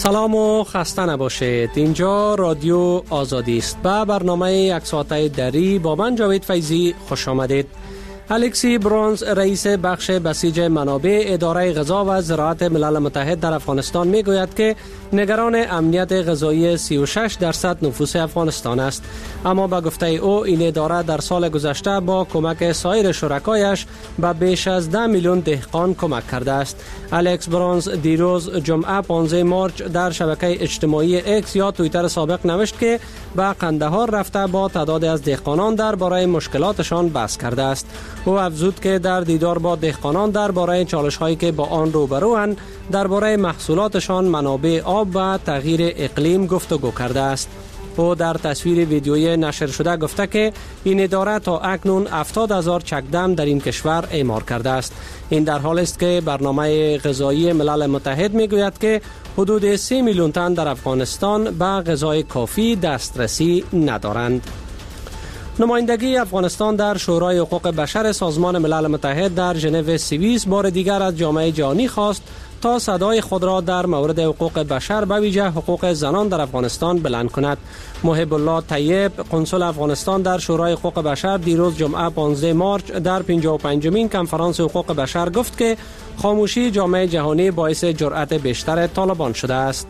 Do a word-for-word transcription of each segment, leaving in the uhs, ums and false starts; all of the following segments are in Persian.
سلام و خسته نباشید. اینجا رادیو آزادی است. به برنامه یک ساعته دری با من جاوید فیضی خوش آمدید. الکسی برونز رئیس بخش بسیج منابع اداره غذا و زراعت ملل متحد در افغانستان می گوید که نگران امنیت غذایی سی و شش درصد نفوس افغانستان است، اما به گفته او این اداره در سال گذشته با کمک سایر شرکایش به بیش از ده میلیون دهقان کمک کرده است. الکس برونز دیروز جمعه پانزده مارچ در شبکه اجتماعی اکس یا توییتر سابق نوشت که به قندهار رفته با تعداد از دهقانان درباره مشکلاتشان بحث کرده است. او افزود که در دیدار با دهقانان درباره چالش‌هایی که با آن روبروند درباره محصولاتشان، منابع آب و تغییر اقلیم گفتگو کرده است. او در تصویر ویدیویی نشر شده گفته که این اداره تا اکنون هفتاد هزار چکدم در این کشور اعمار کرده است. این در حال است که برنامه غذایی ملل متحد میگوید که حدود سه میلیون تن در افغانستان به غذای کافی دسترسی ندارند. نمایندگی افغانستان در شورای حقوق بشر سازمان ملل متحد در ژنو سوئیس بار دیگر از جامعه جهانی خواست تا صدای خود را در مورد حقوق بشر به ویژه حقوق زنان در افغانستان بلند کند. محب الله طیب قنصل افغانستان در شورای حقوق بشر دیروز جمعه پانزده مارچ در پنجاه و پنجمین کنفرانس حقوق بشر گفت که خاموشی جامعه جهانی باعث جرأت بیشتر طالبان شده است.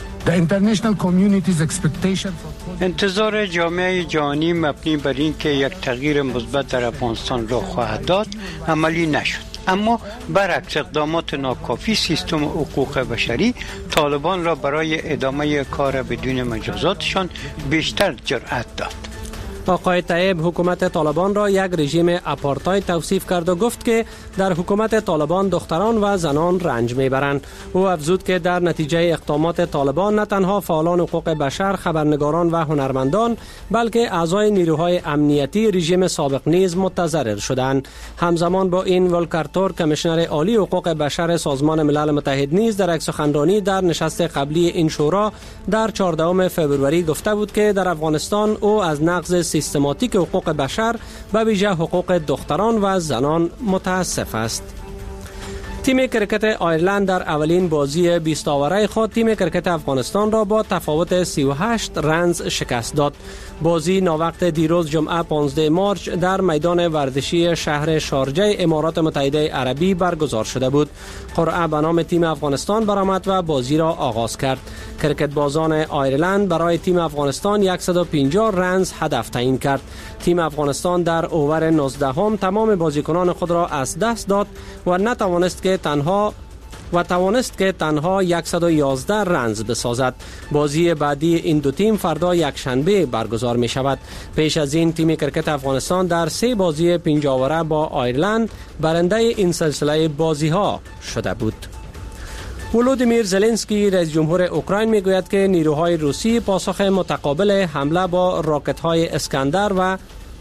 انتظار جامعه جهانی مبنی بر این که یک تغییر مثبت در افغانستان را خواهد داد عملی نشد، اما برعکس اقدامات ناکافی سیستم حقوق بشری طالبان را برای ادامه کار بدون مجازاتشان بیشتر جرأت داد. آقای طیب حکومت طالبان را یک رژیم آپارتاید توصیف کرد و گفت که در حکومت طالبان دختران و زنان رنج میبرند. او افزود که در نتیجه اقدامات طالبان نه تنها فعالان حقوق بشر، خبرنگاران و هنرمندان بلکه اعضای نیروهای امنیتی رژیم سابق نیز متضرر شدند. همزمان با این ولکر تورک کمیشنر عالی حقوق بشر سازمان ملل متحد نیز در یک سخنرانی در نشست قبلی این شورا در چهاردهم فوریه گفته بود که در افغانستان او از نقض سیستماتیک حقوق بشر به ویژه حقوق دختران و زنان متاسف است. تیم کرکت آیرلند در اولین بازی بیست آوره خود تیم کرکت افغانستان را با تفاوت سی و هشت رنز شکست داد. بازی ناوقت دیروز جمعه پانزده مارچ در میدان ورزشی شهر شارجه امارات متحده عربی برگزار شده بود. قرعه به نام تیم افغانستان برآمد و بازی را آغاز کرد. کرکت بازان آیرلند برای تیم افغانستان صد و پنجاه رنز هدف تعیین کرد. تیم افغانستان در اوور نوزدهم تمام بازیکنان خود را از دست داد و نتوانست که تنها و توانست که تنها صد و یازده رنز بسازد. بازی بعدی این دو تیم فردا یک شنبه برگزار می شود. پیش از این تیم کرکت افغانستان در سه بازی پنجاه آوره با آیرلند برنده این سلسله بازی ها شده بود. ولودیمیر زلنسکی رئیس جمهور اوکراین میگوید که نیروهای روسی پاسخ متقابل حمله با راکت‌های اسکندر و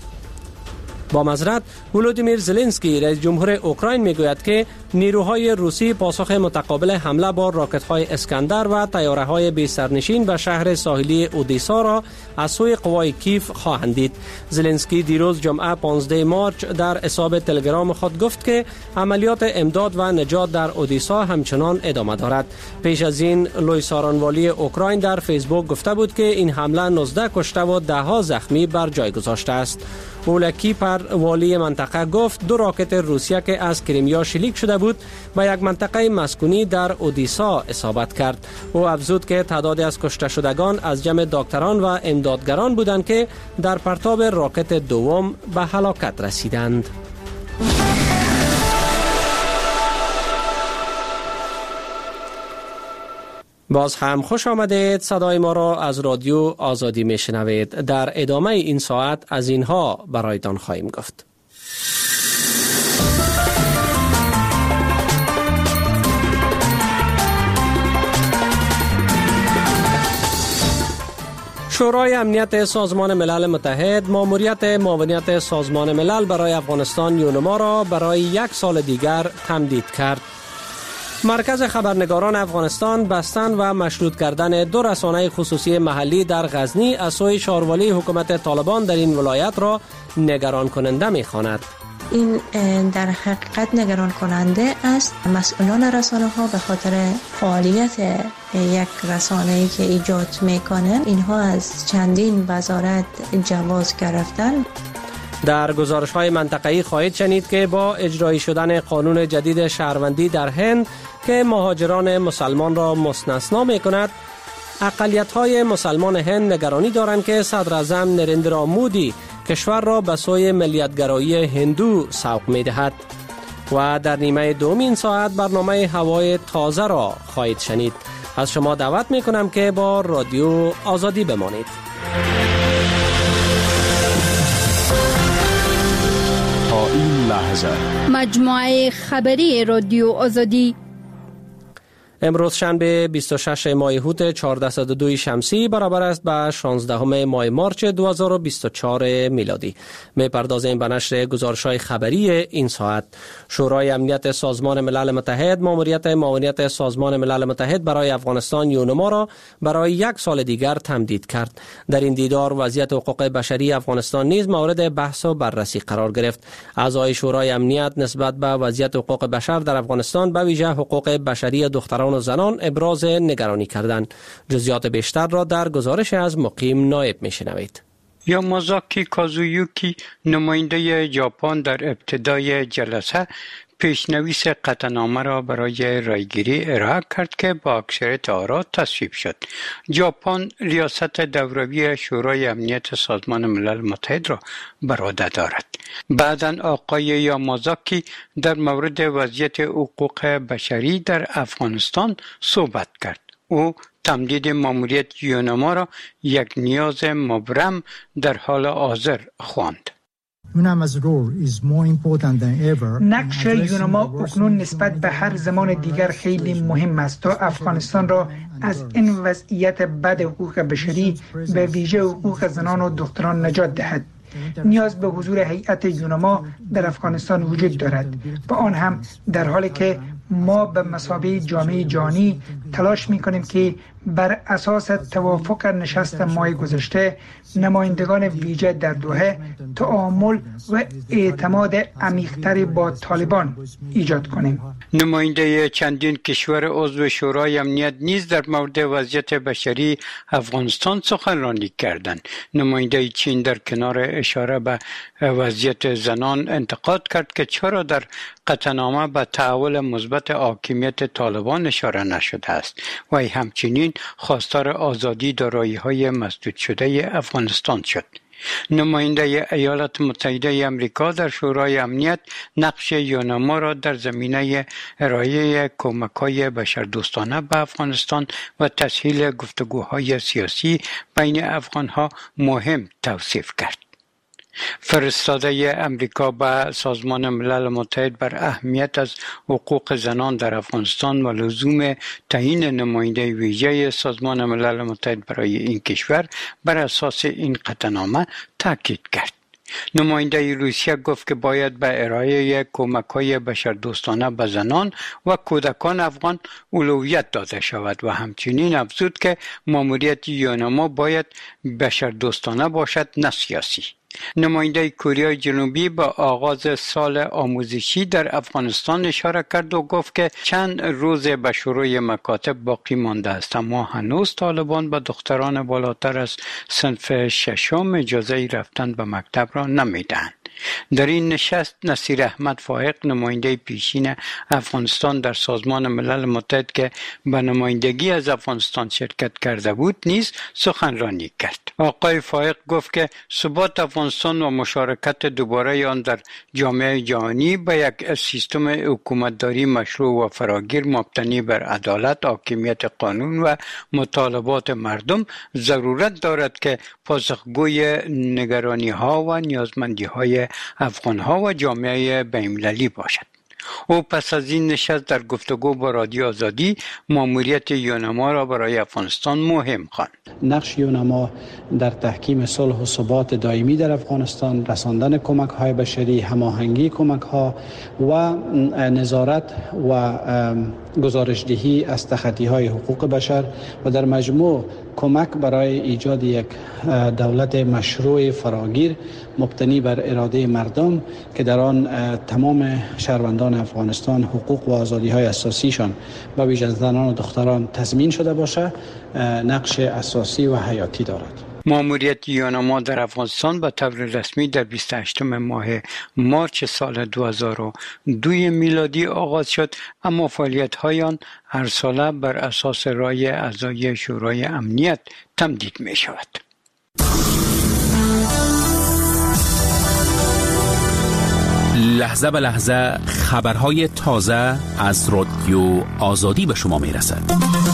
با معذرت ولودیمیر زلنسکی رئیس جمهور اوکراین میگوید که نیروهای روسی پاسخ متقابل حمله با راکت‌های اسکندر و طیاره‌های بی سرنشین به شهر ساحلی اودیسا را از سوی قوای کیف خواهند دید. زلنسکی دیروز جمعه پانزده مارچ در حساب تلگرام خود گفت که عملیات امداد و نجات در اودیسا همچنان ادامه دارد. پیش از این لوی سارانوالی اوکراین در فیسبوک گفته بود که این حمله نوزده کشته و ده ها زخمی بر جای گذاشته است. اولکی پر والی منطقه گفت دو راکت روسیه که از کریمیا شلیک شده بود به یک منطقه مسکونی در اودیسا اصابت کرد. او افزود که تعدادی از کشته شدگان از جمع دکتران و امدادگران بودند که در پرتاب راکت دوم به هلاکت رسیدند. باز هم خوش آمدید. صدای ما را از رادیو آزادی می شنوید. در ادامه این ساعت از اینها برایتان خواهیم گفت. شورای امنیت سازمان ملل متحد ماموریت معاونیت سازمان ملل برای افغانستان یونما را برای یک سال دیگر تمدید کرد. مرکز خبرنگاران افغانستان بستن و مشروط کردن دو رسانه خصوصی محلی در غزنی از سوی شاروالی حکومت طالبان در این ولایت را نگران کننده می‌خواند. این در حقیقت نگران کننده است. مسئولان رسانه ها به خاطر فعالیت یک رسانه‌ای که ایجاد میکنه اینها از چندین وزارت جواز گرفتن. در گزارش‌های منطقه‌ای خواهید شنید که با اجرایی شدن قانون جدید شهروندی در هند که مهاجران مسلمان را مستثنا می‌کند، اقلیت‌های مسلمان هند نگرانی دارند که صدر اعظم نریندرا مودی کشور را به سوی ملیت‌گرایی هندو سوق می‌دهد. و در نیمه دوم این ساعت برنامه هوای تازه را خواهید شنید. از شما دعوت می‌کنم که با رادیو آزادی بمانید. تا این لحظه مجموعه خبری رادیو آزادی. امروز شنبه بیست و ششم ماه هوت چهارصد و دو شمسی برابر است به شانزدهم ماه مارچ دو هزار و بیست و چهار میلادی. می‌پردازیم به نشر گزارش‌های خبری این ساعت. شورای امنیت سازمان ملل متحد ماموریت معاونت سازمان ملل متحد برای افغانستان یونما را برای یک سال دیگر تمدید کرد. در این دیدار وضعیت حقوق بشری افغانستان نیز مورد بحث و بررسی قرار گرفت. اعضای شورای امنیت نسبت به وضعیت حقوق بشر در افغانستان به ویژه حقوق بشری دختران و زنان ابراز نگرانی کردند. جزئیات بیشتر را در گزارش از مقیم نایب میشنوید. یامازاکی کازویوکی نماینده ژاپن در ابتدای جلسه پیشنویس قطعنامه را برای رایگیری ارائه کرد که با اکثریت آرا تصویب شد. ژاپن ریاست دوروی شورای امنیت سازمان ملل متحد را بر عهده دارد. بعداً آقای یامازاکی در مورد وضعیت حقوق بشری در افغانستان صحبت کرد. او تمدید ماموریت یونما را یک نیاز مبرم در حال حاضر خواند. نقش یونما اکنون نسبت به هر زمان دیگر خیلی مهم است تا افغانستان را از این وضعیت بد حقوق بشری به ویژه حقوق زنان و دختران نجات دهد. نیاز به حضور هیئت یونما در افغانستان وجود دارد و آن هم در حالی که ما به مثابه جامعه جهانی تلاش می‌کنیم که بر اساس توافق نشست ماه گذشته نمایندگان ویژه در دوحه تعامل و اعتماد عمیق‌تری با طالبان ایجاد کنیم. نماینده چندین کشور عضو شورای امنیت نیز در مورد وضعیت بشری افغانستان سخنرانی کردند. نماینده چین در کنار اشاره به وضعیت زنان انتقاد کرد که چرا در قطعنامه به تحول مثبت حاکمیت طالبان اشاره نشده است و همچنین خواستار آزادی دارایی‌های مسدود شده افغانستان شد. نماینده ایالات متحده آمریکا در شورای امنیت نقش یونما را در زمینه ارائه کمک‌های بشردوستانه به افغانستان و تسهیل گفتگوهای سیاسی بین افغان‌ها مهم توصیف کرد. فرستاده امریکا به سازمان ملل متحد بر اهمیت از حقوق زنان در افغانستان و لزوم تعیین نماینده ویژه سازمان ملل متحد برای این کشور بر اساس این قطعنامه تاکید کرد. نماینده روسیه گفت که باید به ارائه کمک‌های بشردوستانه به زنان و کودکان افغان اولویت داده شود و همچنین افزود که ماموریت یونما باید بشردوستانه باشد نه سیاسی. نماینده کره جنوبی با آغاز سال آموزشی در افغانستان اشاره کرد و گفت که چند روز به شروع مکاتب باقی مانده است اما هنوز طالبان به دختران بالاتر از صنف ششم اجازه رفتن به مکتب را نمیدهند. در این نشست نصیر احمد فائق نماینده پیشین افغانستان در سازمان ملل متحد که به نمایندگی از افغانستان شرکت کرده بود نیز سخنرانی کرد. آقای فائق گفت که ثبات افغانستان و مشارکت دوباره آن در جامعه جهانی به یک سیستم حکومتداری مشروع و فراگیر مبتنی بر عدالت، حاکمیت قانون و مطالبات مردم ضرورت دارد که پاسخگوی نگرانی ها و نیازمندی های افغان ها و جامعه بین‌المللی باشد. او پس از این نشست در گفتگو با رادیو آزادی ماموریت یونما را برای افغانستان مهم خواند. نقش یونما در تحکیم صلح و ثبات دائمی در افغانستان، رساندن کمک‌های بشری، هماهنگی کمک‌ها و نظارت و گزارشدهی از تخطی‌های حقوق بشر و در مجموع کمک برای ایجاد یک دولت مشروع فراگیر مبتنی بر اراده مردم که در آن تمام شهروندان افغانستان حقوق و آزادی‌های اساسیشان و ویژه زنان و دختران تضمین شده باشه نقش اساسی و حیاتی دارد. ماموریت یوناما در افغانستان به طور رسمی در بیست و هشتم ماه مارچ سال دو هزار و دو میلادی آغاز شد، اما فعالیت‌های آن هر ساله بر اساس رای اعضای شورای امنیت تمدید می شود. لحظه به لحظه خبرهای تازه از رادیو آزادی به شما می رسد.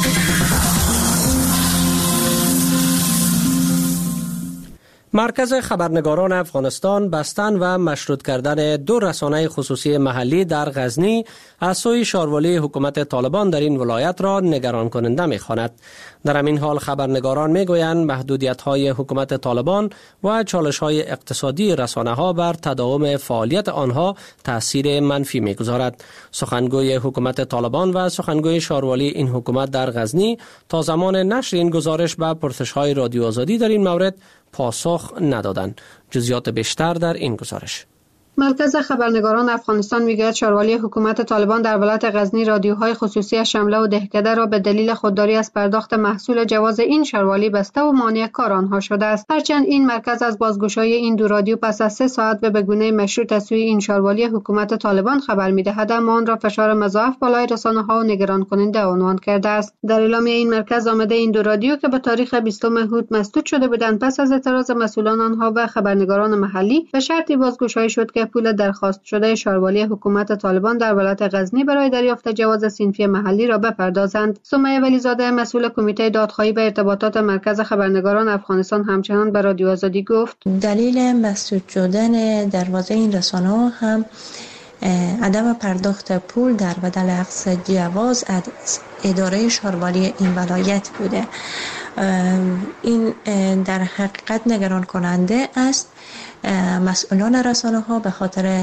مرکز خبرنگاران افغانستان بستن و مشروط کردن دو رسانه خصوصی محلی در غزنی از سوی شاروالی حکومت طالبان در این ولایت را نگران کننده می‌خواند. در همین حال خبرنگاران می‌گویند محدودیت‌های حکومت طالبان و چالش‌های اقتصادی رسانه‌ها بر تداوم فعالیت آنها تأثیر منفی می‌گذارد. سخنگوی حکومت طالبان و سخنگوی شاروالی این حکومت در غزنی تا زمان نشر این گزارش به پرسش‌های رادیو آزادی در این مورد پاسخ ندادند. جزئیات بیشتر در این گزارش. مرکز خبرنگاران افغانستان میگوید شاروالی حکومت طالبان در ولایت غزنی رادیوهای خصوصی شمله و دهکده را به دلیل خودداری از پرداخت محصول جواز این شاروالی بسته و مانع کار آنها شده است. هرچند این مرکز از بازگشایی این دو رادیو پس از سه ساعت به بگونه مشروط از سوی این شاروالی حکومت طالبان خبر میدهد، اما آن را فشار مضاعف بالای رسانه‌ها و نگران کننده عنوان کرده است. در اعلامیه این مرکز آمده این دو رادیو که به تاریخ بیستم هوت مسدود شده بودند پس از اعتراض مسئولان آنها و خبرنگاران محلی به شرطی بازگشایی شد که پول درخواست شده شاروالی حکومت طالبان در ولایت غزنی برای دریافت جواز صنفی محلی را بپردازند. سمیه ولیزاده مسئول کمیته دادخواهی و ارتباطات مرکز خبرنگاران افغانستان همچنان به رادیو آزادی گفت دلیل مسدود شدن دروازه این رسانه‌ها هم عدم پرداخت پول در بدل اخذ جواز از اداره شاروالی این ولایت بوده. این در حقیقت نگران کننده است. مسئولان رسانه ها به خاطر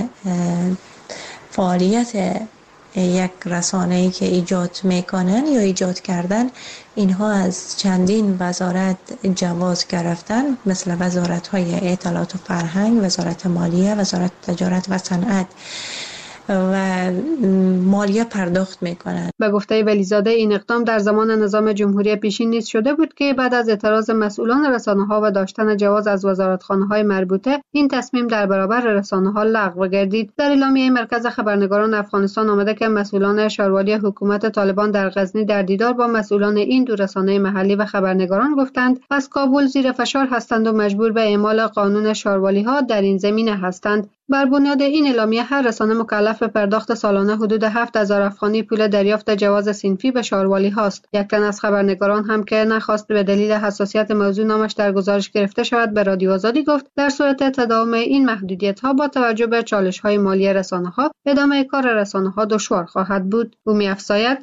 فعالیت یک رسانه‌ای که ایجاد میکنن یا ایجاد کردن اینها از چندین وزارت جواز گرفتن، مثل وزارت های اطلاعات و فرهنگ، وزارت مالیه، وزارت تجارت و صنعت و مالیه پرداخت میکنند. به گفته ولیزاده این اقدام در زمان نظام جمهوری پیشین نیز شده بود که بعد از اعتراض مسئولان رسانه‌ها و داشتن جواز از وزارتخانه‌های مربوطه این تصمیم در برابر رسانه‌ها لغو گردید. در اعلامیه مرکز خبرنگاران افغانستان آمده که مسئولان شاروالی حکومت طالبان در غزنی در دیدار با مسئولان این دو رسانه محلی و خبرنگاران گفتند از کابل زیر فشار هستند و مجبور به اعمال قانون شاروالی‌ها در این زمینه هستند. بر بنیاد این اعلامیه هر رسانه مکلف به پرداخت سالانه حدود هفت هزار افغانی پول دریافت جواز صنفی به شاروالی هاست. یک تن از خبرنگاران هم که نخواست به دلیل حساسیت موضوع نامش در گزارش گرفته شود به رادیو آزادی گفت در صورت تداوم این محدودیت ها با توجه به چالش های مالی رسانه ها ادامه کار رسانه ها دشوار خواهد بود. او می‌افزاید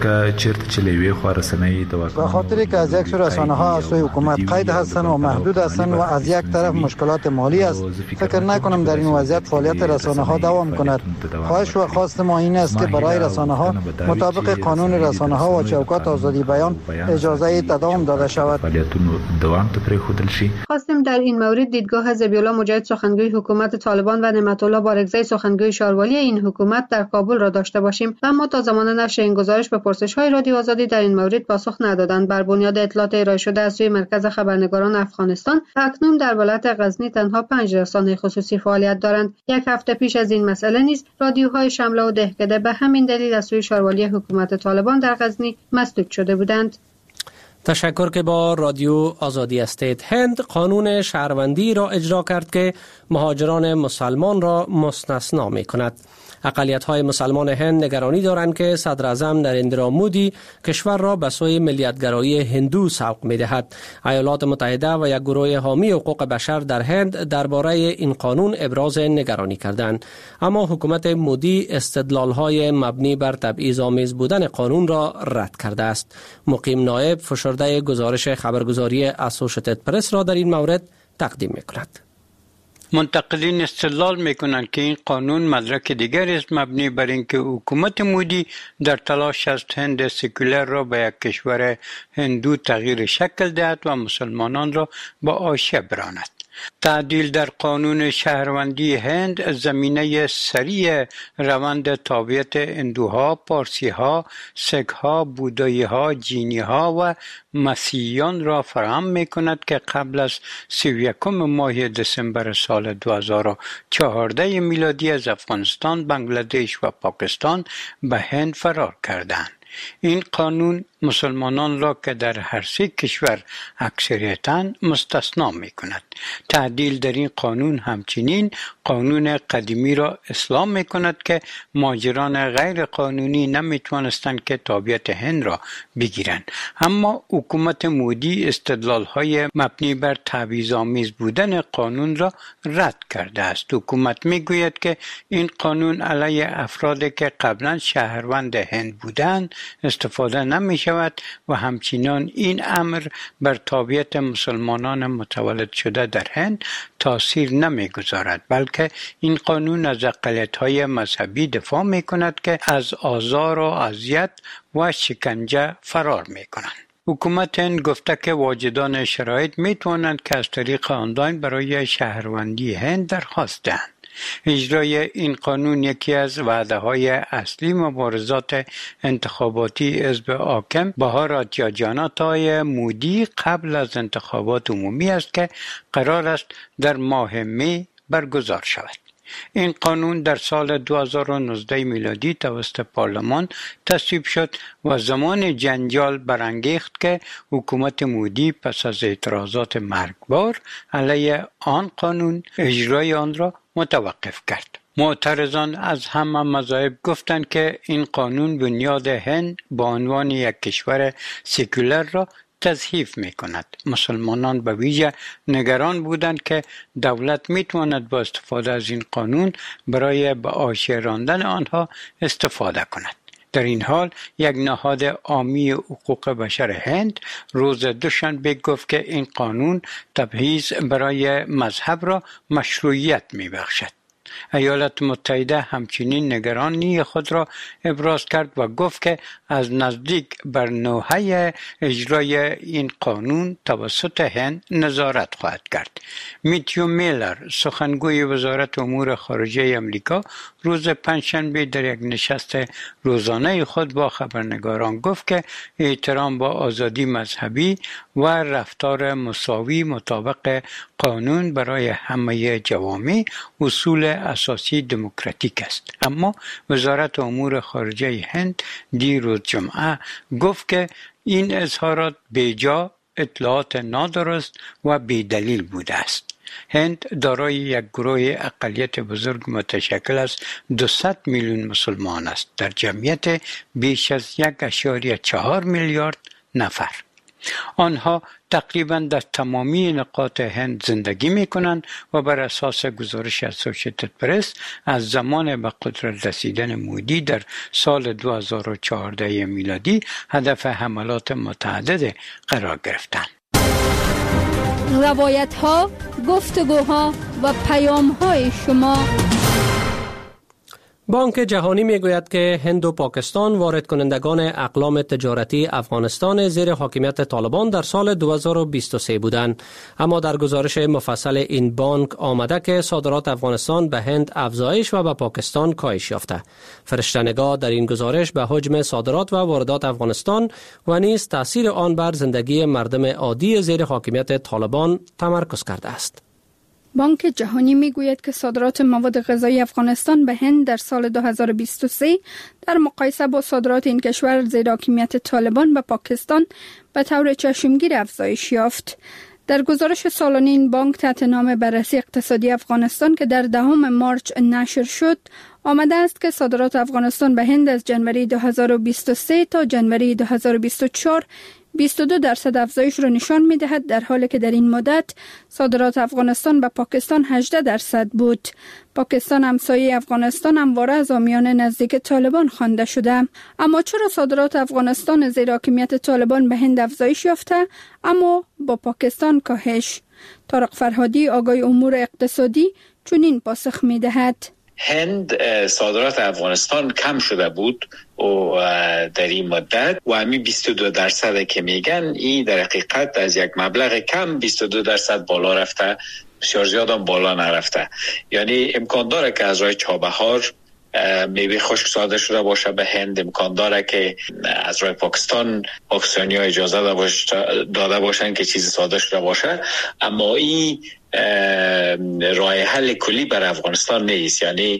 به خاطری که از یک سو رسانه ها از سوی حکومت قید هستند و محدود هستند و از یک طرف مشکلات مالی است، فکر نکنم در این وضعیت فعالیت رسانه ها دوام کند. خواهش و خواست ما این است که برای رسانه ها مطابق قانون رسانه ها و چوکات آزادی بیان اجازه تداوم داده شود. خواستیم در این مورد دیدگاه ذبیح‌الله مجاهد سخنگوی حکومت طالبان و نعمت الله بارگزی سخنگوی شاروالی این حکومت در کابل را داشته باشیم، اما تا زمان نشر این گزارش به پرسش‌های رادیو آزادی در این مورد پاسخ ندادند. بر بنیاد اطلاعات ارائه شده از سوی مرکز خبرنگاران افغانستان اکنون در ولایت غزنی تنها پنج رسانه خصوصی فعالیت دارند. یک هفته پیش از این مسئله نیز رادیوهای شمله و دهکده به همین دلیل از سوی شاروالی حکومت طالبان در غزنی مسدود شده بودند. تشکر که با رادیو آزادی هستید. هند قانون شهروندی را اجرا کرد که مهاجران مسلمان را مستثنا می کند. اقلیت‌های مسلمان هند نگرانی دارند که صدر اعظم نریندرا مودی کشور را به سوی ملیت‌گرایی هندو سوق می‌دهد. ایالات متحده و یک گروه حامی حقوق بشر در هند درباره این قانون ابراز نگرانی کردند، اما حکومت مودی استدلال‌های مبنی بر تبعیض‌آمیز بودن قانون را رد کرده است. مقیم نایب فشرده گزارش خبرگزاری اسوشیتد پرس را در این مورد تقدیم می‌کند. منتقدین استدلال میکنند که این قانون مدرک دیگر است مبنی بر اینکه حکومت مودی در تلاش است هند سکولر را به یک کشور هندو تغییر شکل دهد و مسلمانان را به حاشیه براند. تعدیل در قانون شهروندی هند زمینه سریع روند تابعیت هندوها، پارسیها، سکها، بوداییها، جینیها و مسیحیان را فراهم می کند که قبل از سی و یکم ماه دسامبر سال دو هزار و چهارده میلادی از افغانستان، بنگلادش و پاکستان به هند فرار کردند. این قانون مسلمانان را که در هر سه کشور اکثریتاً مستثنا می کند. تعدیل در این قانون همچنین قانون قدیمی را اصلاح می کند که مهاجران غیر قانونی نمی توانستند که تابعیت هند را بگیرند. اما حکومت مودی استدلال های مبنی بر تبعیض‌آمیز بودن قانون را رد کرده است. حکومت می گوید که این قانون علیه افرادی که قبلا شهروند هند بودند استفاده نمی شود و همچنین این امر بر تابعیت مسلمانان متولد شده در هند تاثیر نمی گذارد، بلکه این قانون از اقلیت‌های مذهبی دفاع می کند که از آزار و اذیت و شکنجه فرار می کنند. حکومت هند گفته که واجدان شرایط می توانند که از طریق آنلاین برای شهروندی هند درخواست دهند. اجرای این قانون یکی از وعده‌های اصلی مبارزات انتخاباتی حزب حاکم بهارات جنتا مودی قبل از انتخابات عمومی است که قرار است در ماه می برگزار شود. این قانون در سال دو هزار و نوزده میلادی توسط پارلمان تصویب شد و زمان جنجال برانگیخت که حکومت مودی پس از اعتراضات مرگبار علیه آن قانون اجرای آن را متوقف کرد. معترضان از همه مذاهب گفتند که این قانون بنیاد هند به عنوان یک کشور سکولر را تضعیف می کند. مسلمانان به ویژه نگران بودند که دولت می تواند با استفاده از این قانون برای به حاشیه راندن آنها استفاده کند. در این حال یک نهاد عامی حقوق بشر هند روز دوشنبه گفت که این قانون تبعیض برای مذهب را مشروعیت می بخشد. ایالات متحده همچنین نگرانی خود را ابراز کرد و گفت که از نزدیک بر نوحه اجرای این قانون توسط هند نظارت خواهد کرد. میتیو میلر سخنگوی وزارت امور خارجه امریکا روز پنجشنبه در یک نشست روزانه خود با خبرنگاران گفت که احترام با آزادی مذهبی و رفتار مساوی مطابق قانون برای همه جوامع اصول اساسی دموکراتیک است. اما وزارت امور خارجه هند دیروز جمعه گفت که این اظهارات بیجا، اطلاعات نادرست و بیدلیل بوده است. هند دارای یک گروه اقلیت بزرگ متشکل از دویست میلیون مسلمان است در جمعیت بیش از یک اشاریه چهار میلیارد نفر. آنها تقریبا در تمامی نقاط هند زندگی می کنند و بر اساس گزارش اسوسییتد پرس از زمان به قدرت رسیدن مودی در سال دو هزار و چهارده میلادی هدف حملات متعدد قرار گرفتند. روایت ها، گفتگوها و پیام های شما. بانک جهانی میگوید که هند و پاکستان وارد کنندگان اقلام تجارتی افغانستان زیر حاکمیت طالبان در سال دو هزار و بیست و سه بودند، اما در گزارش مفصل این بانک آمده که صادرات افغانستان به هند افزایش و به پاکستان کاهش یافته. فرشته‌نگار در این گزارش به حجم صادرات و واردات افغانستان و نیز تاثیر آن بر زندگی مردم عادی زیر حاکمیت طالبان تمرکز کرده است. بانک جهانی میگوید که صادرات مواد غذایی افغانستان به هند در سال دو هزار و بیست و سه در مقایسه با صادرات این کشور زیر حاکمیت طالبان به پاکستان به طور چشمگیر افزایش یافت. در گزارش سالانه این بانک تحت نام بررسی اقتصادی افغانستان که در دهم مارچ نشر شد آمده است که صادرات افغانستان به هند از جنوری دو هزار و بیست و سه تا جنوری دو هزار و بیست و چهار بیست و دو درصد افزایش را نشان می‌دهد، در حالی که در این مدت صادرات افغانستان به پاکستان هجده درصد بود. پاکستان همسایه افغانستان همواره از حامیان نزدیک طالبان خوانده شده. اما چرا صادرات افغانستان زیر حاکمیت طالبان به هند افزایش یافته اما با پاکستان کاهش؟ طارق فرهادی آقای امور اقتصادی چنین پاسخ می دهد. هند صادرات افغانستان کم شده بود و در این مدت و همین بیست و دو درصد که میگن این در حقیقت از یک مبلغ کم بیست و دو درصد بالا رفته، بسیار زیاد هم بالا نرفته. یعنی امکان داره که از راه چابهار میوه خشک صادر شده باشه به هند، امکان داره که از راه پاکستان پاکستانی ها اجازه داده باشن که چیزی صادر شده باشه، اما این راه حل کلی بر افغانستان نیست. یعنی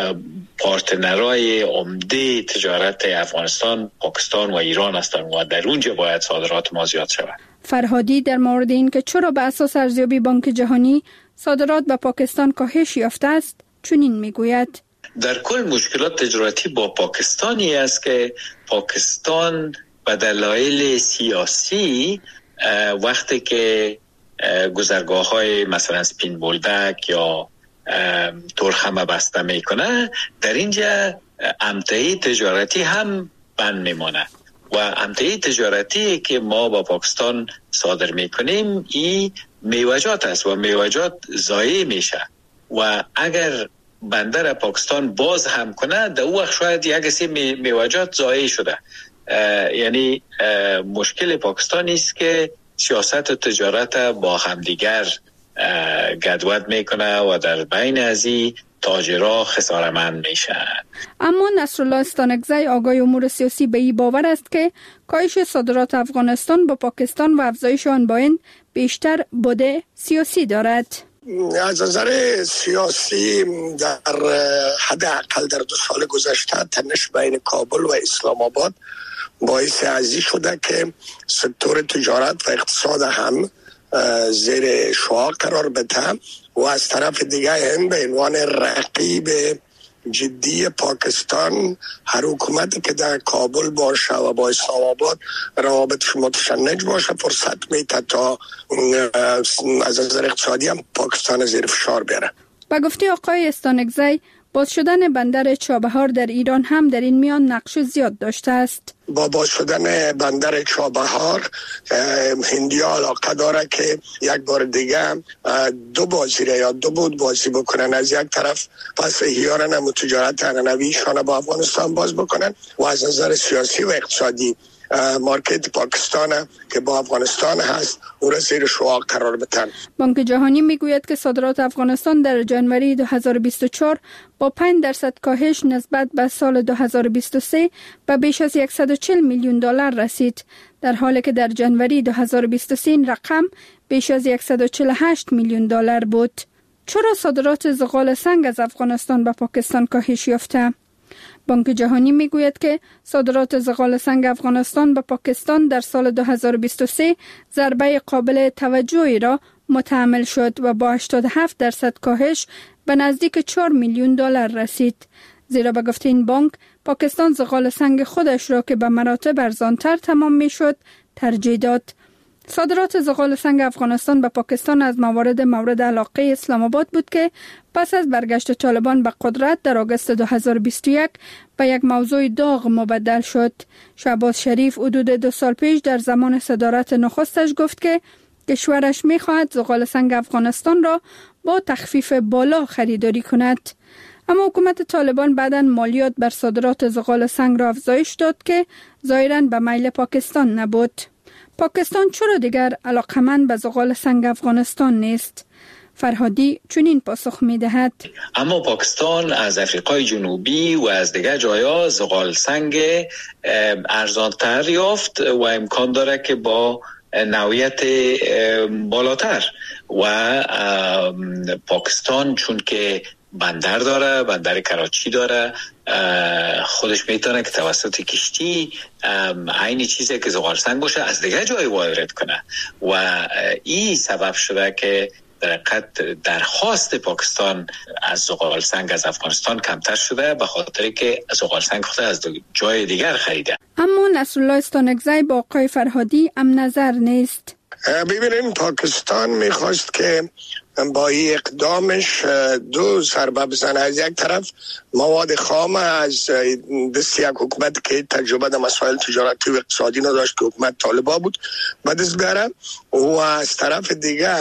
پارتنرهای عمده تجارت افغانستان پاکستان و ایران هستند و در اونجا باید صادرات ما زیاد شود. فرهادی در مورد این که چرا به اساس ارزیابی بانک جهانی صادرات به پاکستان کاهش یافته است چنین میگوید: در کل مشکلات تجارتی با پاکستانی است که پاکستان به دلایل سیاسی وقتی که گذرگاه های مثلا سپین بولدک یا ترخمه بسته میکنه، در اینجا امتحی تجارتی هم بند میمانه و امتحی تجارتی که ما با پاکستان صادر میکنیم این میوجات است و میوجات ضایع میشه و اگر بندر پاکستان باز هم کنه در اون وقت شاید یک سی میوجات ضایع شده. یعنی مشکل پاکستان است که سیاست و تجارت با همدیگر گدوت میکنه و در بین ازی تاجرها خسارتمند میشن. اما نصرالله استانکزی آقای امور سیاسی به این باور است که کاهش صادرات افغانستان با پاکستان و افزایش آن با هند بیشتر بوده سیاسی دارد. از نظر سیاسی در حداقل در دو سال گذشته تنش بین کابل و اسلام آباد باعث ازی شده که سکتور تجارت و اقتصاد هم زیر شعاع قرار بده و از طرف دیگه هند به عنوان رقیب جدی پاکستان هر حکومتی که در کابل باشه و با اسلام آباد روابطش متشنج باشه فرصت میده تا از نظر اقتصادی هم پاکستان زیر فشار بیاره. با گفته آقای استانکزی باز شدن بندر چابهار در ایران هم در این میان نقش زیاد داشته است. با باز شدن بندر چابهار هندیا علاقه داره که یک بار دیگه دو بازی را یا دو بود بازی بکنن. از یک طرف پس احیارن هم تجارت ارنویشان با افغانستان باز بکنن و از نظر سیاسی و اقتصادی مارکت پاکستان که با افغانستان هست او را زیر شعاع قرار بدن. بانک جهانی میگوید که صادرات افغانستان در ژانویه دو هزار و بیست و چهار با پنج درصد کاهش نسبت به سال دو هزار و بیست و سه به بیش از صد و چهل میلیون دلار رسید، در حالی که در ژانویه دو هزار و بیست و سه این رقم بیش از صد و چهل و هشت میلیون دلار بود. چرا صادرات زغال سنگ از افغانستان به پاکستان کاهش یافته؟ بانک جهانی میگوید که صادرات زغال سنگ افغانستان به پاکستان در سال دو هزار و بیست و سه ضربه قابل توجهی را متحمل شد و با هشتاد و هفت درصد کاهش به نزدیک چهار میلیون دلار رسید. زیرا به گفته این بانک پاکستان زغال سنگ خودش را که به مراتب ارزانتر تمام میشد ترجیح داد. صادرات زغال سنگ افغانستان به پاکستان از موارد مورد علاقه اسلام آباد بود که پس از برگشت طالبان به قدرت در آگوست دو هزار و بیست و یک به یک موضوع داغ مبدل شد. شهباز شریف حدود دو سال پیش در زمان صدارت نخستش گفت که کشورش می‌خواهد زغال سنگ افغانستان را با تخفیف بالا خریداری کند. اما حکومت طالبان بعداً مالیات بر صادرات زغال سنگ را افزایش داد که ظاهراً به میل پاکستان نبود. پاکستان چرا دیگر علاقمند به زغال سنگ افغانستان نیست؟ فرهادی چنین پاسخ می دهد: اما پاکستان از افریقای جنوبی و از دیگر جایا زغال سنگ ارزانتر یافت و امکان داره که با نوعیت بالاتر و پاکستان چون که بندر داره، بندر کراچی داره، خودش میتونه که توسط کشتی عین چیزی که زغال سنگ باشه از دیگه جای وارد کنه و این سبب شده که در حقیقت درخواست پاکستان از زغال سنگ از افغانستان کمتر شده به خاطر که زغال سنگ خود از جای دیگر خریده. اما نصرالله استانکزی با آقای فرهادی هم نظر نیست. ببینین پاکستان میخواست که با این اقدامش دو ضربه بزنه. از یک طرف مواد خام از دست یک حکومت که تجربه در مسائل تجارتی و اقتصادی نداشت که حکومت طالبان بود به دست بیاره، و از طرف دیگه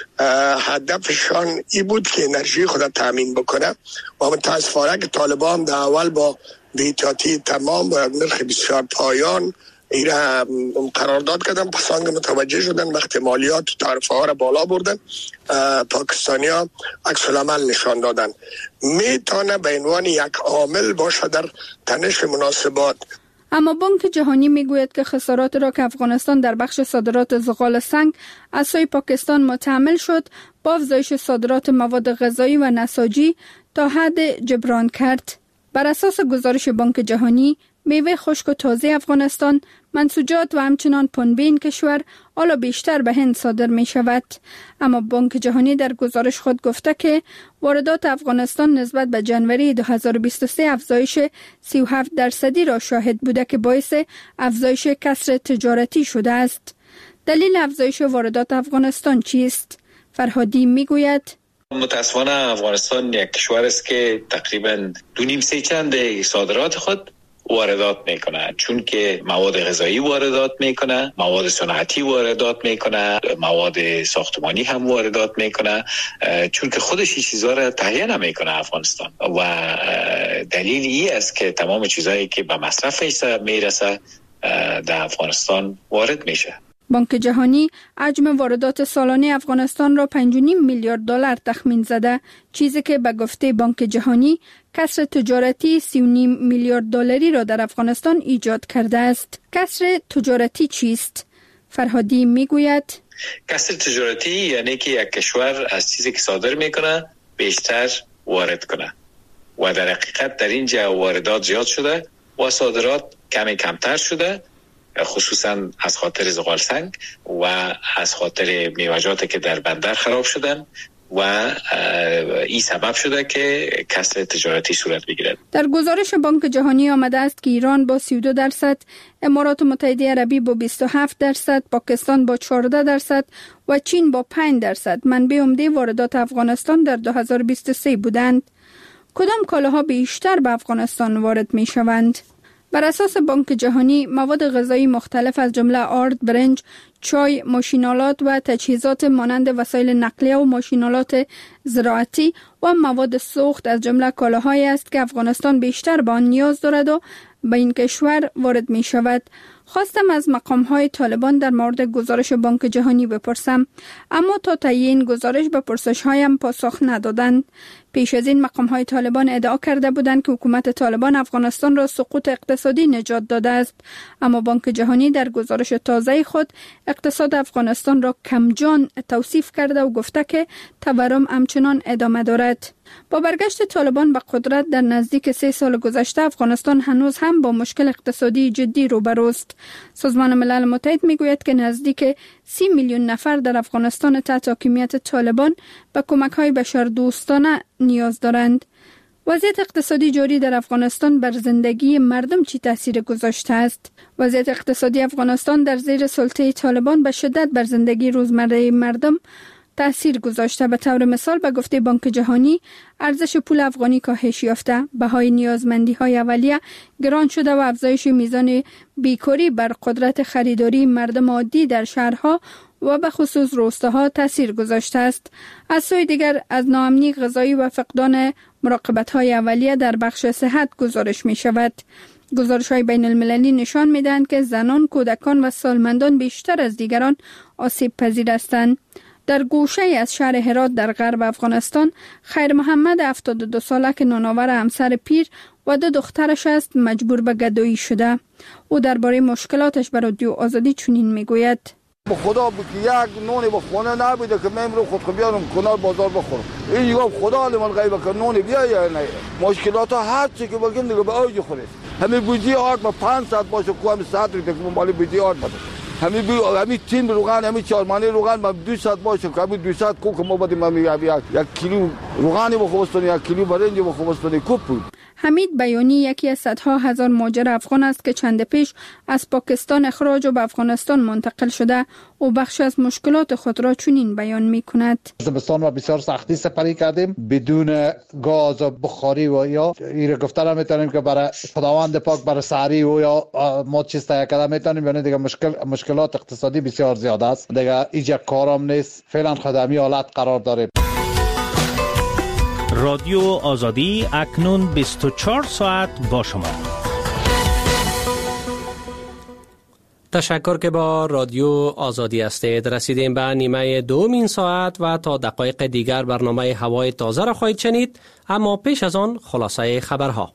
هدفشان ای بود که انرژی خود تامین بکنه و متاسفانه که طالبان در اول با بی‌احتیاطی تمام و نرخ بسیار پایان ایره قرارداد کردن، پس آنگه متوجه شدن وقتی مالیات و تعرفه ها را بالا بردن، پاکستانی ها عکس العمل نشان دادن. میتونه به عنوان یک عامل باشه در تنش مناسبات. اما بانک جهانی میگوید که خسارات را که افغانستان در بخش صادرات زغال سنگ از سوی پاکستان متحمل شد با افزایش صادرات مواد غذایی و نساجی تا حد جبران کرد. بر اساس گزارش بانک جهانی، میوه خشک و تازه افغانستان، منسوجات و همچنان پنبه این کشور حالا بیشتر به هند صادر می شود. اما بانک جهانی در گزارش خود گفته که واردات افغانستان نسبت به جنوری دو هزار و بیست و سه افزایش سی و هفت درصدی را شاهد بوده که باعث افزایش کسر تجارتی شده است. دلیل افزایش واردات افغانستان چیست؟ فرهادی می گوید متاسفانه افغانستان یک کشور است که تقریبا دو نیم سه چند صادرات خود واردات میکنه، چون که مواد غذایی واردات میکنه، مواد صنعتی واردات میکنه، مواد ساختمانی هم واردات میکنه، چون که خودش این چیزها را تهیه نمیکنه افغانستان. و دلیل ای است که تمام چیزهایی که به مصرف میرسه در افغانستان وارد میشه. بانک جهانی حجم واردات سالانه افغانستان را پنج و نیم میلیارد دلار تخمین زده، چیزی که به گفته بانک جهانی کسر تجارتی سی و نیم میلیارد دلاری را در افغانستان ایجاد کرده است. کسر تجارتی چیست؟ فرهادی میگوید کسر تجارتی یعنی که یک کشور از چیزی که صادر میکنه بیشتر وارد کنه و در حقیقت در اینجا واردات زیاد شده و صادرات کمی کمتر شده، خصوصا از خاطر زغال سنگ و از خاطر میوه‌جاتی که در بندر خراب شدن و این سبب شده که کسر تجارتی صورت بگیرد. در گزارش بانک جهانی آمده است که ایران با سی و دو درصد، امارات متحده عربی با بیست و هفت درصد، پاکستان با چهارده درصد و چین با پنج درصد منبع عمده واردات افغانستان در دو هزار و بیست و سه بودند. کدام کالاها بیشتر به افغانستان وارد می شوند؟ بر اساس بانک جهانی مواد غذایی مختلف از جمله آرد، برنج، چای، ماشینالات و تجهیزات مانند وسایل نقلیه و ماشینالات زراعتی و مواد سوخت از جمله کالاهایی است که افغانستان بیشتر به آن نیاز دارد و به این کشور وارد می شود. خواستم از مقام‌های طالبان در مورد گزارش بانک جهانی بپرسم، اما تا تعیین گزارش به پرسش‌هایم پاسخ ندادند. پیش از این مقام‌های طالبان ادعا کرده بودند که حکومت طالبان افغانستان را سقوط اقتصادی نجات داده است، اما بانک جهانی در گزارش تازه خود اقتصاد افغانستان را کمجان توصیف کرده و گفته که تورم همچنان ادامه دارد. با برگشت طالبان به قدرت در نزدیک سه سال گذشته، افغانستان هنوز هم با مشکل اقتصادی جدی روبروست. سازمان ملل متحد میگوید که نزدیک سی میلیون نفر در افغانستان تحت حاکمیت طالبان به کمک‌های بشردوستانه نیاز دارند. وضعیت اقتصادی جاری در افغانستان بر زندگی مردم چی تاثیر گذاشته است؟ وضعیت اقتصادی افغانستان در زیر سلطه طالبان به شدت بر زندگی روزمره مردم تأثیر گذاشته. به طور مثال به گفته بانک جهانی ارزش پول افغانی کاهش یافته، بهای نیازمندی های اولیه گران شده و افزایش میزان بیکاری بر قدرت خریداری مردم عادی در شهرها و به خصوص روستاها تأثیر گذاشته است. از سوی دیگر از ناامنی غذایی و فقدان مراقبت های اولیه در بخش صحت گزارش می شود. گزارش های بین المللی نشان می دهند که زنان، کودکان و سالمندان بیشتر از دیگران آسیب پذیر هستند. در گوشه از شهر هرات در غرب افغانستان، خیر محمد هفتاد و دو ساله که نانآور همسر پیر و دو دخترش است مجبور به گدایی شده. او درباره مشکلاتش به رادیو آزادی چنین میگوید: به خدا بود که یک نونی به خونه نبوده که من رو خود بیارم کنار بازار بخورم. این دیگه خدا لیمون غیبه که نونی بیا یا نه. مشکلات ها هر چی که بگیم دیگه به اوج خورید. همین بودی آرد با پنج ساعت باشه کو همین ساعت رو که مالی بودی آرد بده. همین بی همین تین روغن همین چهار مانی روغن با دو ساعت باشه که همین دو ساعت کو که ما بدیم همین یک کیلو روغنی بخوستونی یک کیلو برنج بخوستونی کوب بود. حمید بیانی یکی از صدها هزار مهاجر افغان است که چند پیش از پاکستان اخراج و به افغانستان منتقل شده و بخش از مشکلات خود را چنین بیان می کند. زمستان و بسیار سختی سپری کردیم بدون گاز و بخاری و یا این گفتن هم میتونیم که برای خداوند پاک برای سحری و یا ما چیز تهیه کرده میتونیم، یعنی دیگه مشکل مشکلات اقتصادی بسیار زیاد است، دیگه ایجا کارم نیست، فعلا خدمی حالت قرار داریم. رادیو آزادی اکنون بیست و چهار ساعت با شما. تشکر که با رادیو آزادی هستید. رسیدیم به نیمه دومین ساعت و تا دقایق دیگر برنامه هوای تازه را خواهید شنید، اما پیش از آن خلاصه خبرها.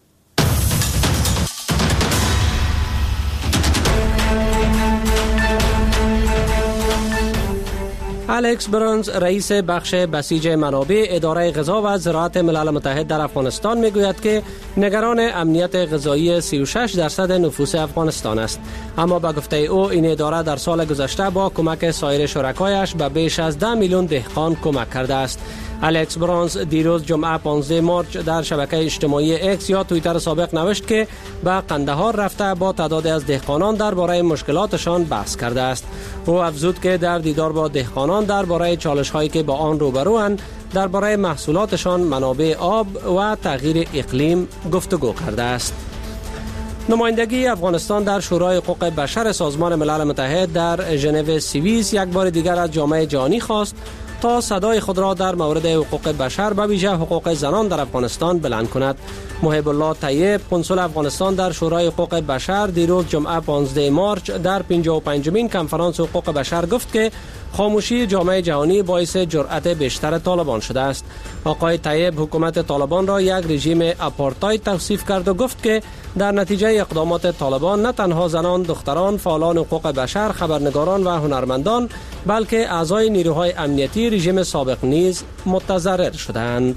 الکس برونز رئیس بخش بسیج منابع اداره غذا و زراعت ملل متحد در افغانستان میگوید که نگران امنیت غذایی سی و شش درصد نفوس افغانستان است، اما به گفته او این اداره در سال گذشته با کمک سایر شرکایش به بیش از ده میلیون دهقان کمک کرده است. الکس برونز دیروز جمعه پانزده مارچ در شبکه اجتماعی اکس یا توییتر سابق نوشت که به قندهار رفته با تعدادی از دهقانان درباره مشکلاتشان بحث کرده است. او افزود که در دیدار با دهقانان درباره چالش‌هایی که با آن روبروند، درباره محصولاتشان، منابع آب و تغییر اقلیم گفتگو کرده است. نمایندگی افغانستان در شورای حقوق بشر سازمان ملل متحد در ژنو سوئیس یک بار دیگر از جامعه جهانی خواست تا صدای خود را در مورد حقوق بشر به ویژه حقوق زنان در افغانستان بلند کند. محب الله طیب، کنسول افغانستان در شورای حقوق بشر، دیروز جمعه پانزده مارچ در پنجاه و پنجمین کنفرانس حقوق بشر گفت که خاموشی جامعه جهانی باعث جرأت بیشتر طالبان شده است. آقای طیب حکومت طالبان را یک رژیم آپارتاید توصیف کرد و گفت که در نتیجه اقدامات طالبان نه تنها زنان، دختران، فعالان حقوق بشر، خبرنگاران و هنرمندان، بلکه اعضای نیروهای امنیتی رژیم سابق نیز متضرر شدند.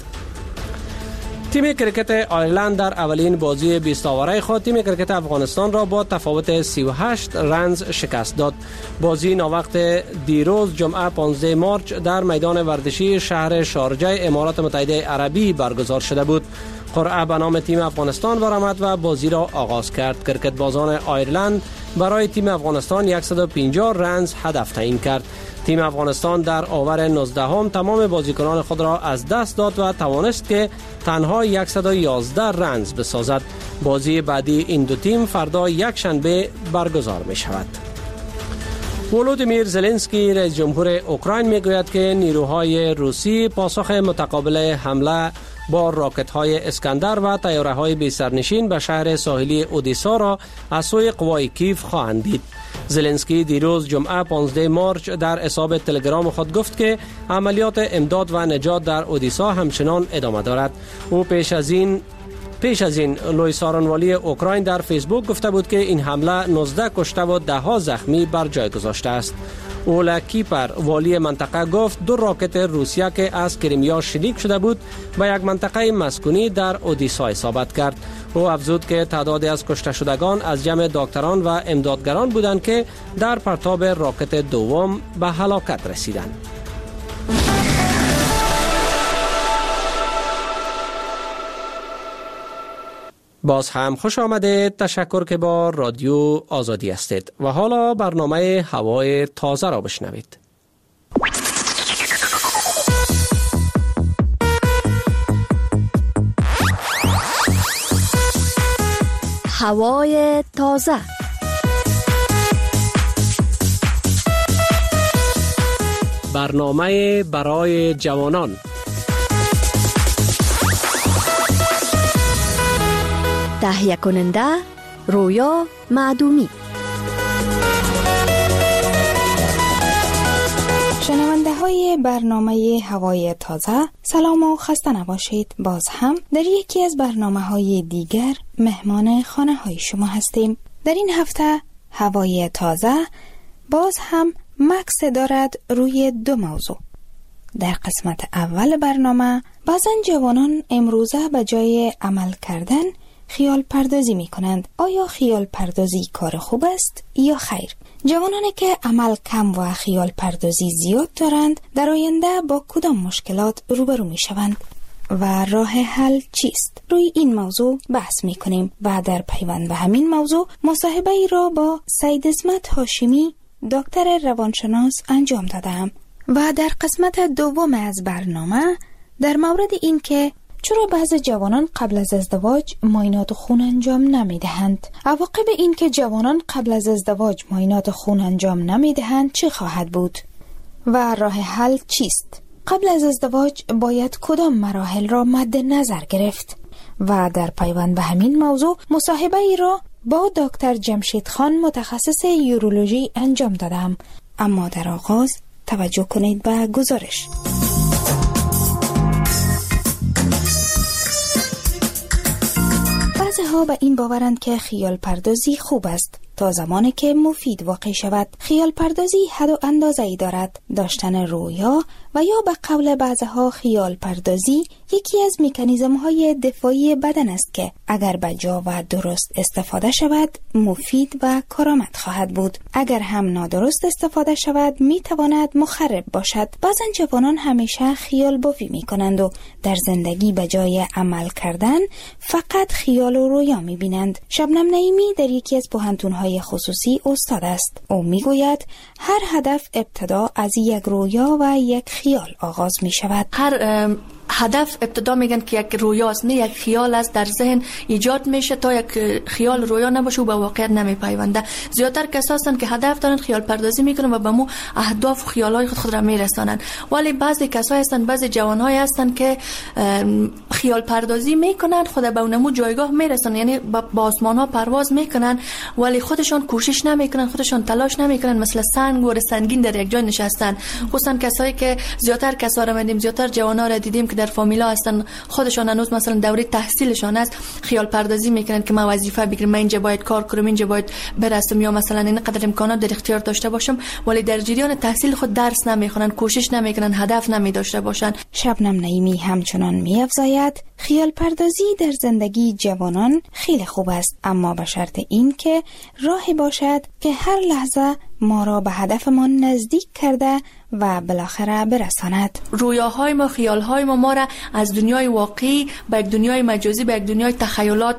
تیم کرکت آیرلند در اولین بازی بیست آوره خود تیم کرکت افغانستان را با تفاوت سی و هشت رنز شکست داد. بازی ناوقت دیروز جمعه پانزده مارچ در میدان ورزشی شهر شارجه امارات متحده عربی برگزار شده بود. قرعه به نام تیم افغانستان برآمد و بازی را آغاز کرد. کرکت بازان آیرلند برای تیم افغانستان صد و پنجاه رنز هدف تعیین کرد. تیم افغانستان در آور نوزدهم تمام بازیکنان خود را از دست داد و توانست که تنها صد و یازده رنز بسازد. بازی بعدی این دو تیم فردا یک شنبه برگزار می شود. ولودیمیر زلنسکی رئیس جمهور اوکراین می گوید که نیروهای روسی پاسخ متقابل حمله با راکت‌های اسکندر و طیاره‌های بی سرنشین به شهر ساحلی اودیسا را از سوی قوای کیف خواهند دید. زلنسکی دیروز جمعه پانزده مارچ در حساب تلگرام خود گفت که عملیات امداد و نجات در اودیسا همچنان ادامه دارد. او پیش از این پیش از این لوی سارانوالی اوکراین در فیسبوک گفته بود که این حمله نوزده کشته و ده ها زخمی بر جای گذاشته است. اولا کیپر والی منطقه گفت دو راکت روسیه که از کریمیا شلیک شده بود به یک منطقه مسکونی در اودیسا اصابت کرد. او افزود که تعدادی از کشته شدگان از جمع دکتران و امدادگران بودند که در پرتاب راکت دوم به هلاکت رسیدند. باز هم خوش آمده. تشکر که با رادیو آزادی هستید و حالا برنامه هوای تازه را بشنوید. هوای تازه. برنامه برای جوانان. تهیه کننده رویا معدومی. شنونده های برنامه هوای تازه، سلام و خسته نباشید. باز هم در یکی از برنامه های دیگر مهمان خانه های شما هستیم. در این هفته هوای تازه باز هم مکس دارد روی دو موضوع. در قسمت اول برنامه بعضن جوانان امروزه به جای عمل کردن خیال پردازی می کنند. آیا خیال پردازی کار خوب است یا خیر؟ جوانانی که عمل کم و خیال پردازی زیاد دارند در آینده با کدام مشکلات روبرو می شوند؟ و راه حل چیست؟ روی این موضوع بحث می کنیم و در پیوند به همین موضوع مصاحبه ای را با سید عصمت هاشمی دکتر روانشناس انجام دادم و در قسمت دوم از برنامه در مورد این که چرا بعضی جوانان قبل از ازدواج معاینات خون انجام نمی دهند؟ عواقب این که جوانان قبل از ازدواج معاینات خون انجام نمی دهند چه خواهد بود؟ و راه حل چیست؟ قبل از ازدواج باید کدام مراحل را مد نظر گرفت؟ و در پیوند به همین موضوع مصاحبه ای را با دکتر جمشید خان متخصص یورولوژی انجام دادم. اما در آغاز توجه کنید به گزارش. بعضی ها به این باورند که خیال پردازی خوب است تا زمانی که مفید واقع شود. خیال پردازی حد و اندازه ای دارد. داشتن رویا و یا به قول بعضها خیال پردازی یکی از مکانیزم های دفاعی بدن است که اگر به جا و درست استفاده شود مفید و کارآمد خواهد بود. اگر هم نادرست استفاده شود می تواند مخرب باشد. بعضا جوانان همیشه خیال بافی می کنند و در زندگی به جای عمل کردن فقط خیال و رویا می بینند. شبنم نعیمی در یکی از پوهنتون‌های خصوصی استاد است. او می گوید هر هدف ابتدا از یک رویا و یک خیال آغاز می شود. هر هدف ابتدا میگن که یک رویاست، نه یک خیال است در ذهن ایجاد میشه. تا یک خیال رویا نباشه و به واقعیت نمیپیونده. زیادتر کسایی هستند که هدف دارن خیال پردازی میکنن و به مو اهداف و خیالای خود خود را میرسانن. ولی بعضی کسایی هستند، بعضی جوانهای هستند که خیال پردازی میکنن، خود به اونمو جایگاه میرسن، یعنی با آسمان ها پرواز میکنن ولی خودشان کوشش نمیکنن، خودشان تلاش نمیکنن، مثل سنگ و سنگین در یک جای نشستن. خصوصا کسایی که زیادتر کسا را میدیم، زیادتر جوانا را دیدیم که در فامیلا هستن، خودشان هنوز مثلا دوره تحصیلشان است، خیال پردازی میکنن که من وظیفه بگیرم، من اینجا باید کار کنم، اینجا باید برسم، یا مثلا اینقدر امکانات در اختیار داشته باشم، ولی در جریان تحصیل خود درس نمیخونن، کوشش نمیکنن، هدف نمیداشته باشن. شبنم نعیمی همچنان میافزاید خیال پردازی در زندگی جوانان خیلی خوب است، اما به شرط این که راهی باشد که هر لحظه ما را به هدفمان نزدیک کرده و بالاخره برساند. رویاهای ما، خیالهای ما ما را از دنیای واقعی به یک دنیای مجازی، به یک دنیای تخیلات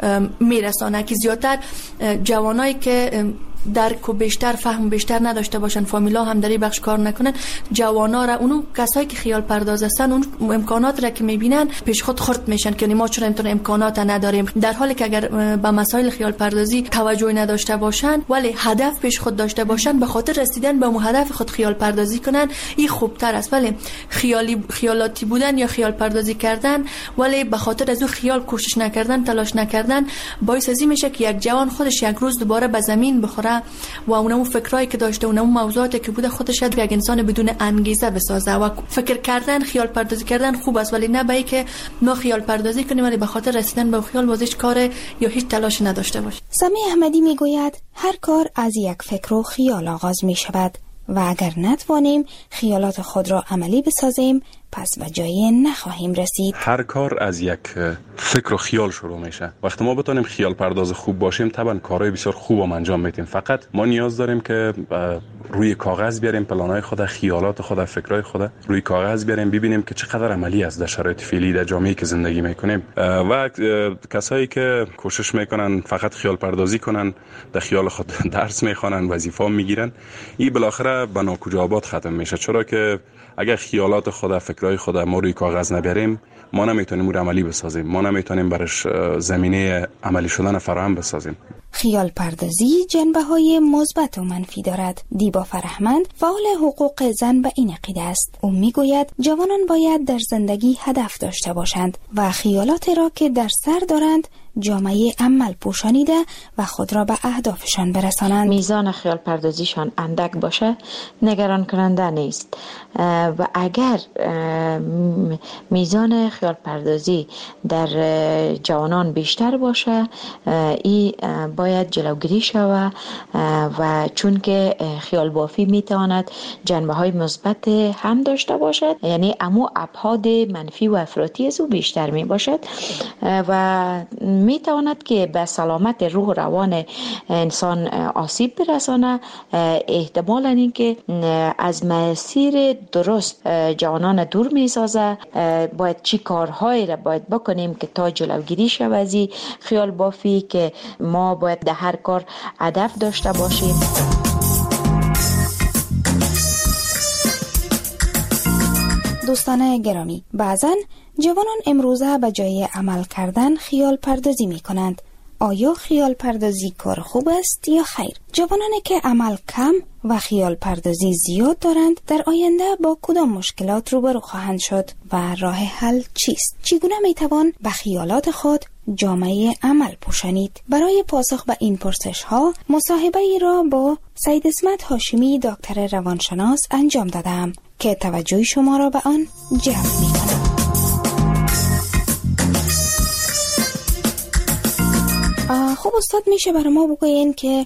میرسانه که زیادتر جوانایی که درک و بیشتر فهم بیشتر نداشته باشن، فامیلا هم در این بخش کار نکنن، جوانا را، اونو کسایی که خیال پرداز هستن اون امکانات را که میبینن پیش خود خرد میشن که ما چرا اینطور امکانات نداریم، در حالی که اگر به مسائل خیال پردازی توجه نداشته باشن ولی هدف پیش خود داشته باشن، به خاطر رسیدن به اون هدف خود خیال پردازی کنن، این خوبتر است. ولی خیالی خیالاتی بودن یا خیال پردازی کردن ولی به خاطر از اون خیال کوشش نکردن، تلاش نکردن، باعث ازی میشه که یک جوان خودش یک روز دوباره به زمین بخوره و اونمو فکرایی که داشته، اونمو موضوعاتی که بوده خودش یک انسان بدون انگیزه بسازه. و فکر کردن، خیال پردازی کردن خوب است، ولی نه به اینکه ما خیال پردازی کنیم ولی به خاطر رسیدن به خیال واسه کار یا هیچ تلاش نداشته باشیم. سمی احمدی میگوید هر کار از یک فکر و خیال آغاز می شود و اگر نتوانیم خیالات خود را عملی بسازیم پس به جایی نخواهیم رسید. هر کار از یک فکر و خیال شروع میشه. وقتی ما بتونیم خیال پرداز خوب باشیم طبعا کارهای بسیار خوب هم انجام میدیم. فقط ما نیاز داریم که روی کاغذ بیاریم پلانهای خود، خیالات خود، فکرهای خود روی کاغذ بیاریم، ببینیم که چقدر عملی است در شرایط فعلی در جامعه‌ای که زندگی میکنیم. و کسایی که کوشش میکنن فقط خیال پردازی کنن، در خیال خود درس میخوانن، وظیفه میگیرن، این بالاخره به ناکجا ختم میشه. چرا که اگر خیالات خود، فکرهای خود ما روی کاغذ نبریم ما نمیتونیم اون عملی بسازیم، ما نمیتونیم برش زمینه عملی شدن فراهم بسازیم. خیال پردازی جنبه‌های مثبت و منفی دارد. دیبا فرهمند فعال حقوق زن به این عقیده است. او میگوید جوانان باید در زندگی هدف داشته باشند و خیالاتی را که در سر دارند جامعه عمل پوشانیده و خود را به اهدافشان برسانند. میزان خیال پردازیشان اندک باشه نگران کننده نیست و اگر میزان خیال پردازی در جوانان بیشتر باشه این باید جلوگیری شود و چون که خیال بافی میتواند جنبه های مثبت هم داشته باشد، یعنی امو ابعاد منفی و افراطی از او بیشتر می باشد و می تواند که به سلامت روح و روان انسان آسیب برسانه. احتمال این که از مسیر درست جوانان دور می سازه. باید چی کارهایی را باید بکنیم که تا جلوگیری شود از خیال بافی، که ما باید در هر کار هدف داشته باشیم. دوستان گرامی، بعضن جوانان امروزه به جای عمل کردن خیال پردازی می کنند. آیا خیال پردازی کار خوب است یا خیر؟ جوانانی که عمل کم و خیال پردازی زیاد دارند در آینده با کدام مشکلات روبرو خواهند شد و راه حل چیست؟ چگونه می توان به خیالات خود جامعه عمل پوشانید؟ برای پاسخ به این پرسش ها مصاحبه ای را با سید اسمت هاشمی دکتر روانشناس انجام دادم که توجه شما را به آن جلب می کنم. خب استاد، میشه برای ما بگوین که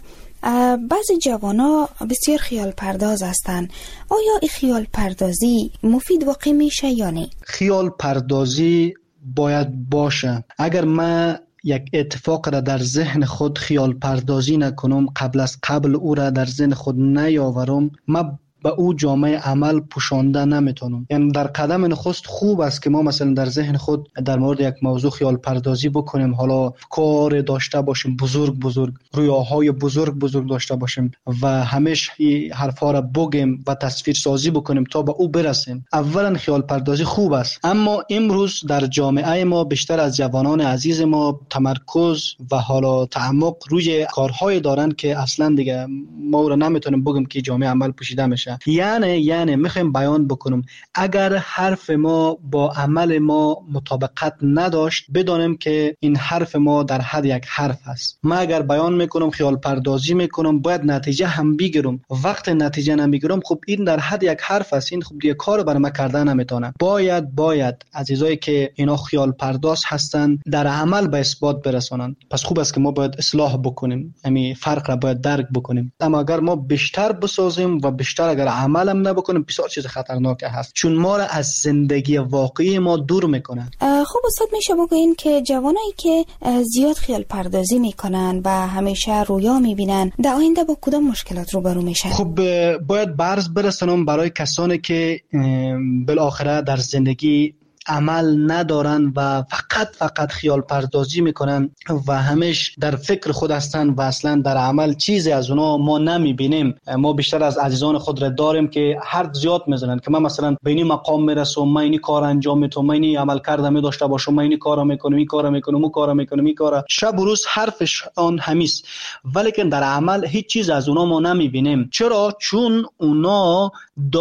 بعضی جوانا بسیار خیال پرداز هستند. آیا این خیال پردازی مفید واقع میشه یا نه؟ خیال پردازی باید باشه. اگر من یک اتفاق را در ذهن خود خیال پردازی نکنم، قبل از قبل او را در ذهن خود نیاورم، من به او جامعه عمل پوشانده نمیتونم. یعنی در قدم نخست خوب است که ما مثلا در ذهن خود در مورد یک موضوع خیال پردازی بکنیم، حالا کار داشته باشیم بزرگ بزرگ، رویاهای بزرگ بزرگ داشته باشیم و همیشه این حرفا را بگیم و تصویر سازی بکنیم تا به او برسیم. اولا خیال پردازی خوب است، اما امروز در جامعه ما بیشتر از جوانان عزیز ما تمرکز و حالا تعمق روی کارهای دارن که اصلا دیگه ما را نمیتونیم بگیم که جامعه عمل پوشیده میشه. یعنی یعنی میخوایم بیان بکنم اگر حرف ما با عمل ما مطابقت نداشت، بدانیم که این حرف ما در حد یک حرف است. من اگر بیان میکنم خیال پردازی میکنم، باید نتیجه هم بگیرم. وقت نتیجه نمیگیرم، خب این در حد یک حرف است، این خب دیگه کار برای من کردن نمیتونم. باید باید عزیزایی که اینا خیال پرداز هستن در عمل به اثبات برسانن. پس خوب است که ما باید اصلاح بکنیم، همین فرق را باید درک بکنیم. اما اگر ما بیشتر بسازیم و بیشتر اگر عمل هم نبکنیم، بسیار چیز خطرناک هست، چون ما را از زندگی واقعی ما دور میکنه. خب استاد، میشه بگوین که جوانایی که زیاد خیال پردازی میکنن و همیشه رویا میبینن در آینده با کدام مشکلات روبرو میشن؟ خب باید برز برسونم برای کسانی که بالاخره در زندگی عمل ندارن و فقط فقط خیال پردازی میکنن و همیشه در فکر خود هستن و اصلا در عمل چیزی از اونا ما نمیبینیم. ما بیشتر از عزیزان خود را داریم که حرف زیاد میزنن که من مثلا به این مقام میرسم، من این کار انجام میدم، من این عمل کردم داشته باشم، من این کارا میکنم، این کارا میکنم، اون کارا میکنم، این کارا شب و روز حرفش آن همیست، ولی که در عمل هیچ چیز از اونا ما نمیبینیم. چرا؟ چون اونا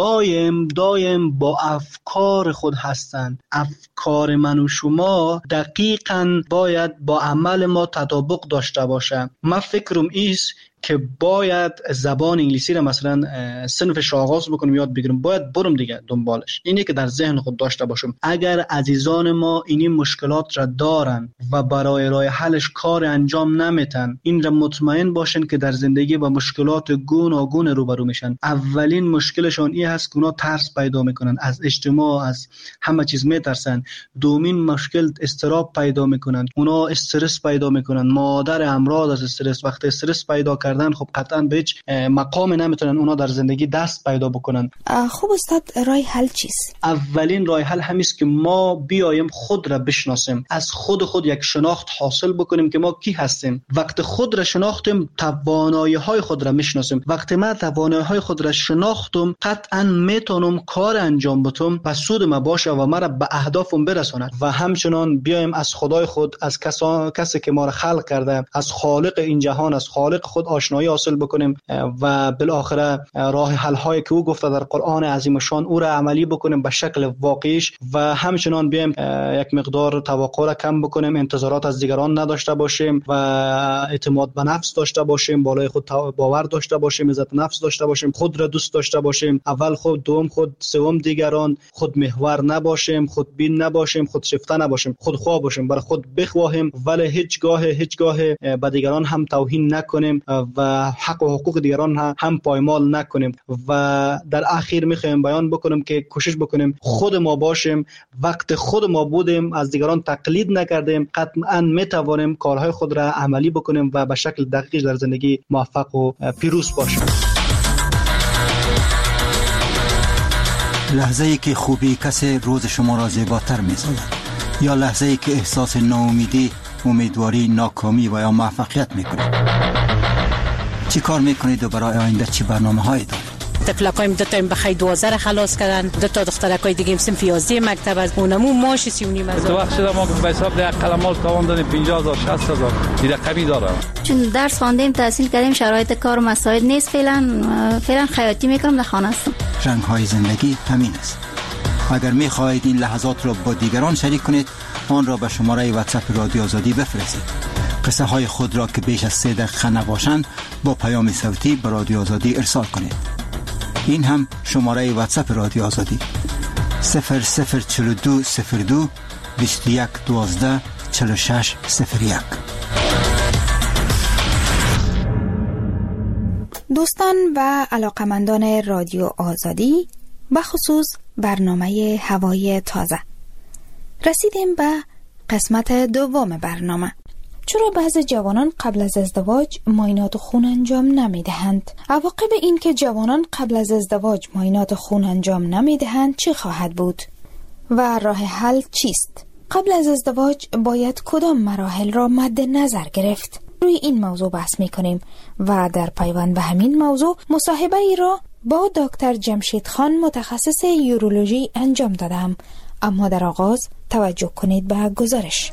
دایم دایم با افکار خود هستن. افکار من و شما دقیقاً باید با عمل ما تطابق داشته باشه. من فکرم ایست که باید زبان انگلیسی را مثلا صنفش آغاز بکنم، یاد بگیرم، باید برم دیگه دنبالش. اینی که در ذهن خود داشته باشم. اگر عزیزان ما این مشکلات را دارن و برای راه حلش کار انجام نمیتن، این را مطمئن باشن که در زندگی با مشکلات گوناگون روبرو میشن. اولین مشکلشون این هست که اونا ترس پیدا میکنن از اجتماع، از همه چیز میترسن. دومین مشکل استراب پیدا میکنن، اونا استرس پیدا میکنن. مادر امراض از استرس، وقتی استرس پیدا کردن خب قطعا به هیچ مقام نمیتونن اونا در زندگی دست پیدا بکنن. خب استاد، راه حل چیست؟ اولین راه حل همیست که ما بیایم خود را بشناسیم، از خود خود یک شناخت حاصل بکنیم که ما کی هستیم. وقت خود را شناختیم، توانایی های خود را میشناسیم. وقتی من توانایی های خود را شناختم، قطعا میتونم کار انجام بدم و سود ما باشه و مرا به اهدافم برساند. و همچنان بیایم از خدای خود، از کسا... کسی که ما را خلق کرده، از خالق این جهان، از خالق خود آشنایی حاصل بکنیم و بالاخره راه حل هایی که او گفته در قرآن عظیم شان او را عملی بکنیم به شکل واقعیش. و همچنان بیایم یک مقدار توقع را کم بکنیم، انتظارات از دیگران نداشته باشیم و اعتماد به نفس داشته باشیم، بالای خود باور داشته باشیم، عزت نفس داشته باشیم، خود را دوست داشته باشیم. اول خود، دوم خود، سوم دیگران. خود محور نباشیم، خود بین نباشیم، خود شیفته نباشیم، خود خواه باشیم، برای خود بخواهیم ولی هیچگاه هیچگاه به دیگران هم توهین نکنیم و حق و حقوق دیگران هم پایمال نکنیم. و در اخیر میخوایم بیان بکنم که کوشش بکنیم خود ما باشیم. وقت خود ما بودیم، از دیگران تقلید نکردیم، قطعا میتوانیم کارهای خود را عملی بکنیم و به شکل دقیق در زندگی موفق و پیروز باشیم. لحظه ای که خوبی کسی روز شما را زیباتر می‌سازد، یا لحظه ای که احساس ناامیدی، امیدواری، ناکامی و یا موفقیت میکنید. چی کار میکنید و برای آینده چی برنامه‌هایی دارید؟ تفلقایم دو تا بخای دوازده را خلاص کردن، دو تا دخترکای دیگه هم صنف یازده مکتب از اونمو ماش سی و نیم هزار. تو وقت شده ما به حساب ده قلمال تاوان دادیم پنجاه هزار شصت هزار این رقمی داره. چون درس خواندیم تحصیل کردیم شرایط کار و مساعد نیست، فعلا فعلا خیاطی میکنم در خانه هستم. رنگ های زندگی همین است. اگر میخواهید این لحظات را با دیگران شریک کنید، آن را به شماره واتساپ رادیو آزادی بفرستید. قصه های خود را که بیش از سه دقیقه نباشند با پیام صوتی به رادیو آزادی ارسال کنید. این هم شماره واتساپ رادیو آزادی صفر صفر چهل و دو صفر دو بیست و یک دوازده چهل و شش صفر یک. دوستان و علاقمندان رادیو آزادی، بخصوص برنامه هوای تازه، رسیدیم به قسمت دوم برنامه. چرا بعضی جوانان قبل از ازدواج معاینات خون انجام نمی دهند؟ عواقب این که جوانان قبل از ازدواج معاینات خون انجام نمی دهند چه خواهد بود؟ و راه حل چیست؟ قبل از ازدواج باید کدام مراحل را مد نظر گرفت؟ روی این موضوع بحث می کنیم و در پیوند به همین موضوع مصاحبه ای را با دکتر جمشید خان متخصص یورولوژی انجام دادم. اما در آغاز توجه کنید به گزارش.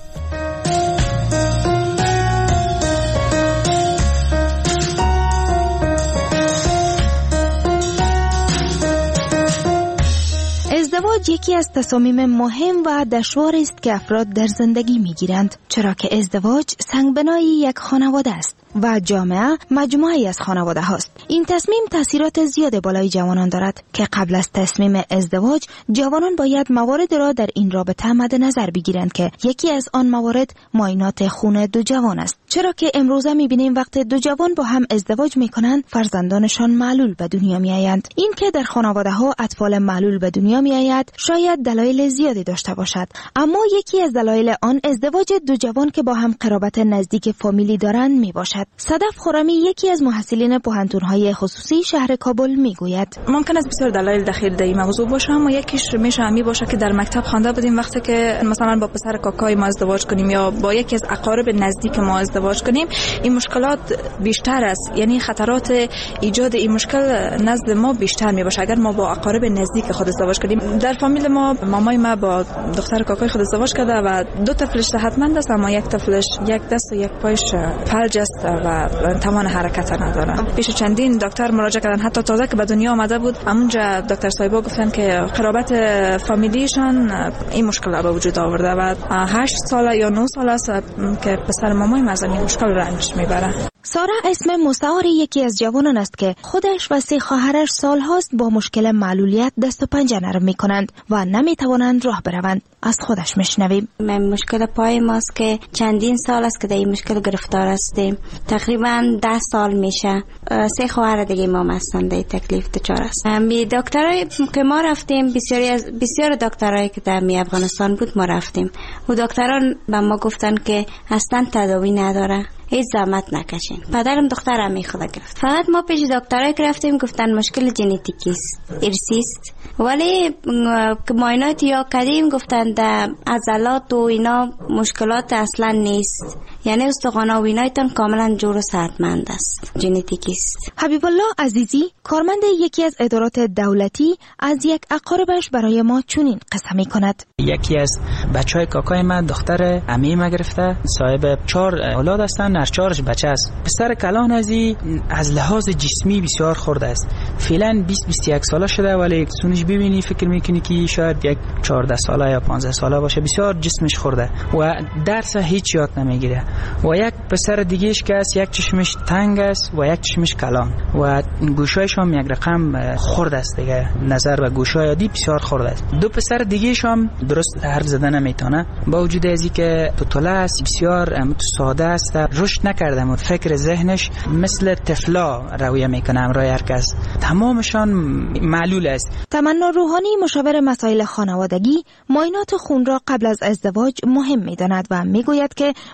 ازدواج یکی از تصامیم مهم و دشوار است که افراد در زندگی میگیرند، چرا که ازدواج سنگبنای یک خانواده است و جامعه مجموعی از خانواده هاست. این تصمیم تاثیرات زیاد بالای جوانان دارد که قبل از تصمیم ازدواج جوانان باید موارد را در این رابطه مد نظر بگیرند که یکی از آن موارد معاینات خون دو جوان است، چرا که امروزه میبینیم وقتی دو جوان با هم ازدواج میکنند فرزندانشان معلول به دنیا میآیند. این که در خانواده ها اطفال معلول به دنیا میآید شاید دلایل زیادی داشته باشد، اما یکی از دلایل آن ازدواج دو جوان که با هم قرابت نزدیک فامیلی دارند میباشد. صدف خرمی یکی از محصلین پوهنتون‌های خصوصی شهر کابل میگوید ممکن است بسیار دلایل دخیل در این موضوع باشه، اما یکیش میشه همی باشه که در مکتب خوانده بودیم وقتی که مثلا با پسر کاکای ما ازدواج کنیم یا با یکی از اقارب نزدیک ما ازدواج کنیم این مشکلات بیشتر است، یعنی خطرات ایجاد این مشکل نزد ما بیشتر میباشه اگر ما با اقارب نزدیک خود ازدواج کنیم. در فامیل ما مامای ما با دختر کاکای خود ازدواج کرده و دو طفلش صحتمند است، اما یک طفلش یک دست و یک پایش فلج است و توان حرکت نداره. پیش چندین دکتر مراجعه کردن، حتی تازه که به دنیا آمده بود همونجا دکتر صاحبا گفتن که قرابت فامیلیشان این مشکل را به وجود آورده و هشت ساله یا نه ساله است که پسر مامای ما از این مشکل رنج میبره. سارا اسم مستعار یکی از جوانان است که خودش و سه خواهرش سالهاست با مشکل معلولیت دست و پنجه نرم میکنند و نمیتوانند راه بروند. از خودش میشنویم. من مشکل پای ماست که چندین سال است که در این مشکل گرفتار هستیم، تقریبا ده سال میشه. سه خواهر دیگه ما هستند در تکلیف دچار است. می دکترای که ما رفتیم، بسیاری از بسیار دکترایی که در می افغانستان بود ما رفتیم، و دکتران به ما گفتن که اصلا تداوی نداره، هیچ زحمت نکشین. پدرم دخترم می خود گرفت. فقط ما پیش دکترای که رفتیم گفتن مشکل ژنتیکی است، ارثی است، ولی که معاینات یا کردیم گفتن در عضلات و اینا مشکلات اصلا نیست، یعنی استخوان و اینایتان کاملا جور و صحتمند است، ژنتیکی است. حبیب الله عزیزی کارمند یکی از ادارات دولتی از یک اقاربش برای ما چنین قصه می کند. یکی از بچهای کاکای من دختر عمه ما گرفته، صاحب چهار اولاد هستن، هر چهارش بچه است. پسر کلان ازی از لحاظ جسمی بسیار خرد است، فعلا بیست بیست و یک ساله شده، ولی سونش ببینی فکر میکنی که شاید یک چهارده ساله یا پانزده ساله باشه. بسیار جسمش خورده و درس هیچ یاد نمیگیره. و یک پسر دیگهش که است یک چشمش تنگ است و یک چشمش کلان و گوشایش هم یک رقم خرد است دیگه، نظر و گوشای عادی بسیار خرد است. دو پسر دیگهش هم درست حرف زدن نمیتونه، با وجود ازی که پتوله است، بسیار ساده است، رشد نکرده و فکر ذهنش مثل طفلا رویه میکنه همراه هر کس، تمامشان معلول است. تمنا روحانی مشاور مسائل خانوادگی معاینات خون را قبل از ازدواج مهم میداند و میگوید که با در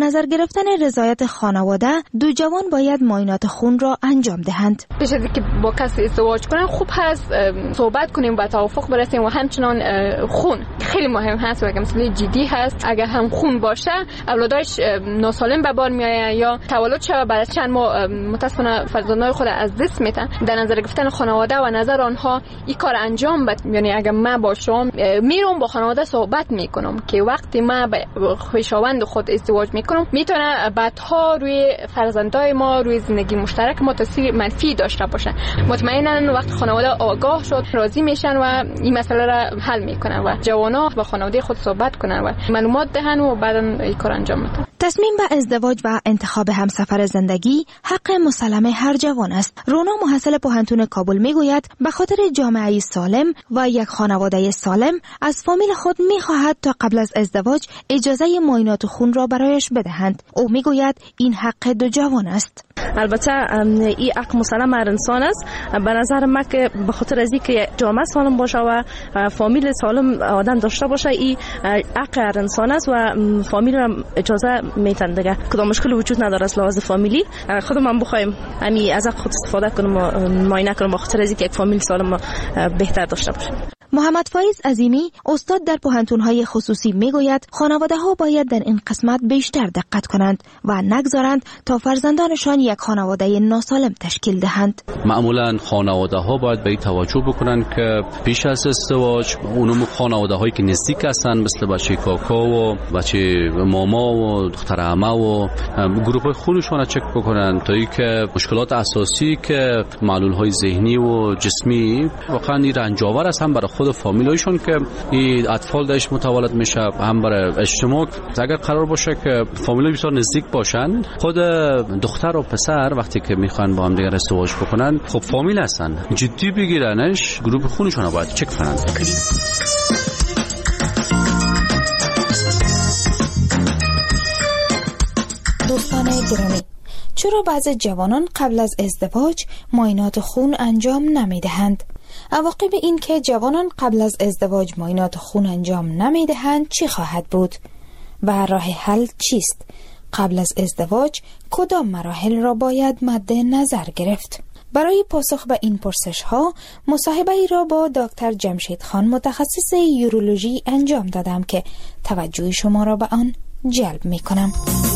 نظر گرفتن رضایت خانواده دو جوان باید معاینات خون را انجام دهند. پیش از اینکه با کسی ازدواج کنن خوب هست صحبت کنیم و توافق برسیم و همچنان خون خیلی مهم هست و مسئله جدی هست. اگر هم خون باشه اولادش ناسالم به بار میآید یا تولد شود بعد از چند ماه متاسفانه فرزندان خود از دست میدن. در نظر گرفتن خانواده و نظر آنها این کار انجام بد، یعنی اگر من باشم میرم با خانواده صحبت میکنم که وقتی من با خویشاوند خود ازدواج میکنم میتونه بعدها روی فرزندای ما روی زندگی مشترک ما تاثیر منفی داشته باشه. مطمئنا وقت خانواده آگاه شد راضی میشن و این مسئله را حل میکنن و جوانا با خانواده خود صحبت کنن و معلومات دهن و بعدا این کار انجام میدن. تصمیم به ازدواج و انتخاب همسفر زندگی حق مسلم هر جوان است. رونا محصل پوهنتون کابل میگوید به خاطر جامعه سالم و یک خانواده سالم از فامیل خود میخواهد تا قبل از ازدواج اجازه معاینات خون را برایش بدهند. او میگوید این حق دو جوان است. البته این حق مسلم هر انسان است. به نظر من که به خاطر از اینکه جامعه سالم باشه و فامیل سالم آدم داشته باشه این حق هر انسان است و فامیل را اجازه میتن دیگه. کدام مشکلی وجود نداره از لحاظ فامیلی. خودم هم بخوایم امی از حق خود استفاده کنم و معاینه کنم به خاطر از اینکه یک فامیل سالم بهتر داشته باشه. محمد فایز عظیمی استاد در پوهنتون‌های خصوصی میگوید خانواده‌ها باید در این قسمت بیشتر دقت کنند و نگذارند تا فرزندانشان یک خانواده ناسالم تشکیل دهند. معمولاً خانواده‌ها باید به این توجه بکنند که پیش از ازدواج اونم خانواده‌هایی که نزدیک هستند مثل بچه کاکا و بچه ماما و دختر عمه و گروه‌های خونشون را چک بکنند تا اینکه مشکلات اساسی که معلول‌های ذهنی و جسمی واقعاً رنج‌آور است هم برای خود فامیلایشون که این اطفال داشت متولد میشه هم برای اجتماع. اگر قرار باشه که فامیلای بسیار نزدیک باشن خود دختر و پسر وقتی که میخوان با هم دیگه ازدواج بکنن خب فامیل هستن جدی بگیرنش گروه خونشون رو باید چک کنن. دوستان گرامی، چرا بعضی جوانان قبل از ازدواج معاینات خون انجام نمیدهند؟ عواقب این که جوانان قبل از ازدواج معاینات خون انجام نمیدهند چی خواهد بود؟ و راه حل چیست؟ قبل از ازدواج کدام مراحل را باید مد نظر گرفت؟ برای پاسخ به این پرسش ها مصاحبه ای را با دکتر جمشید خان متخصص یورولوژی انجام دادم که توجه شما را به آن جلب می کنم.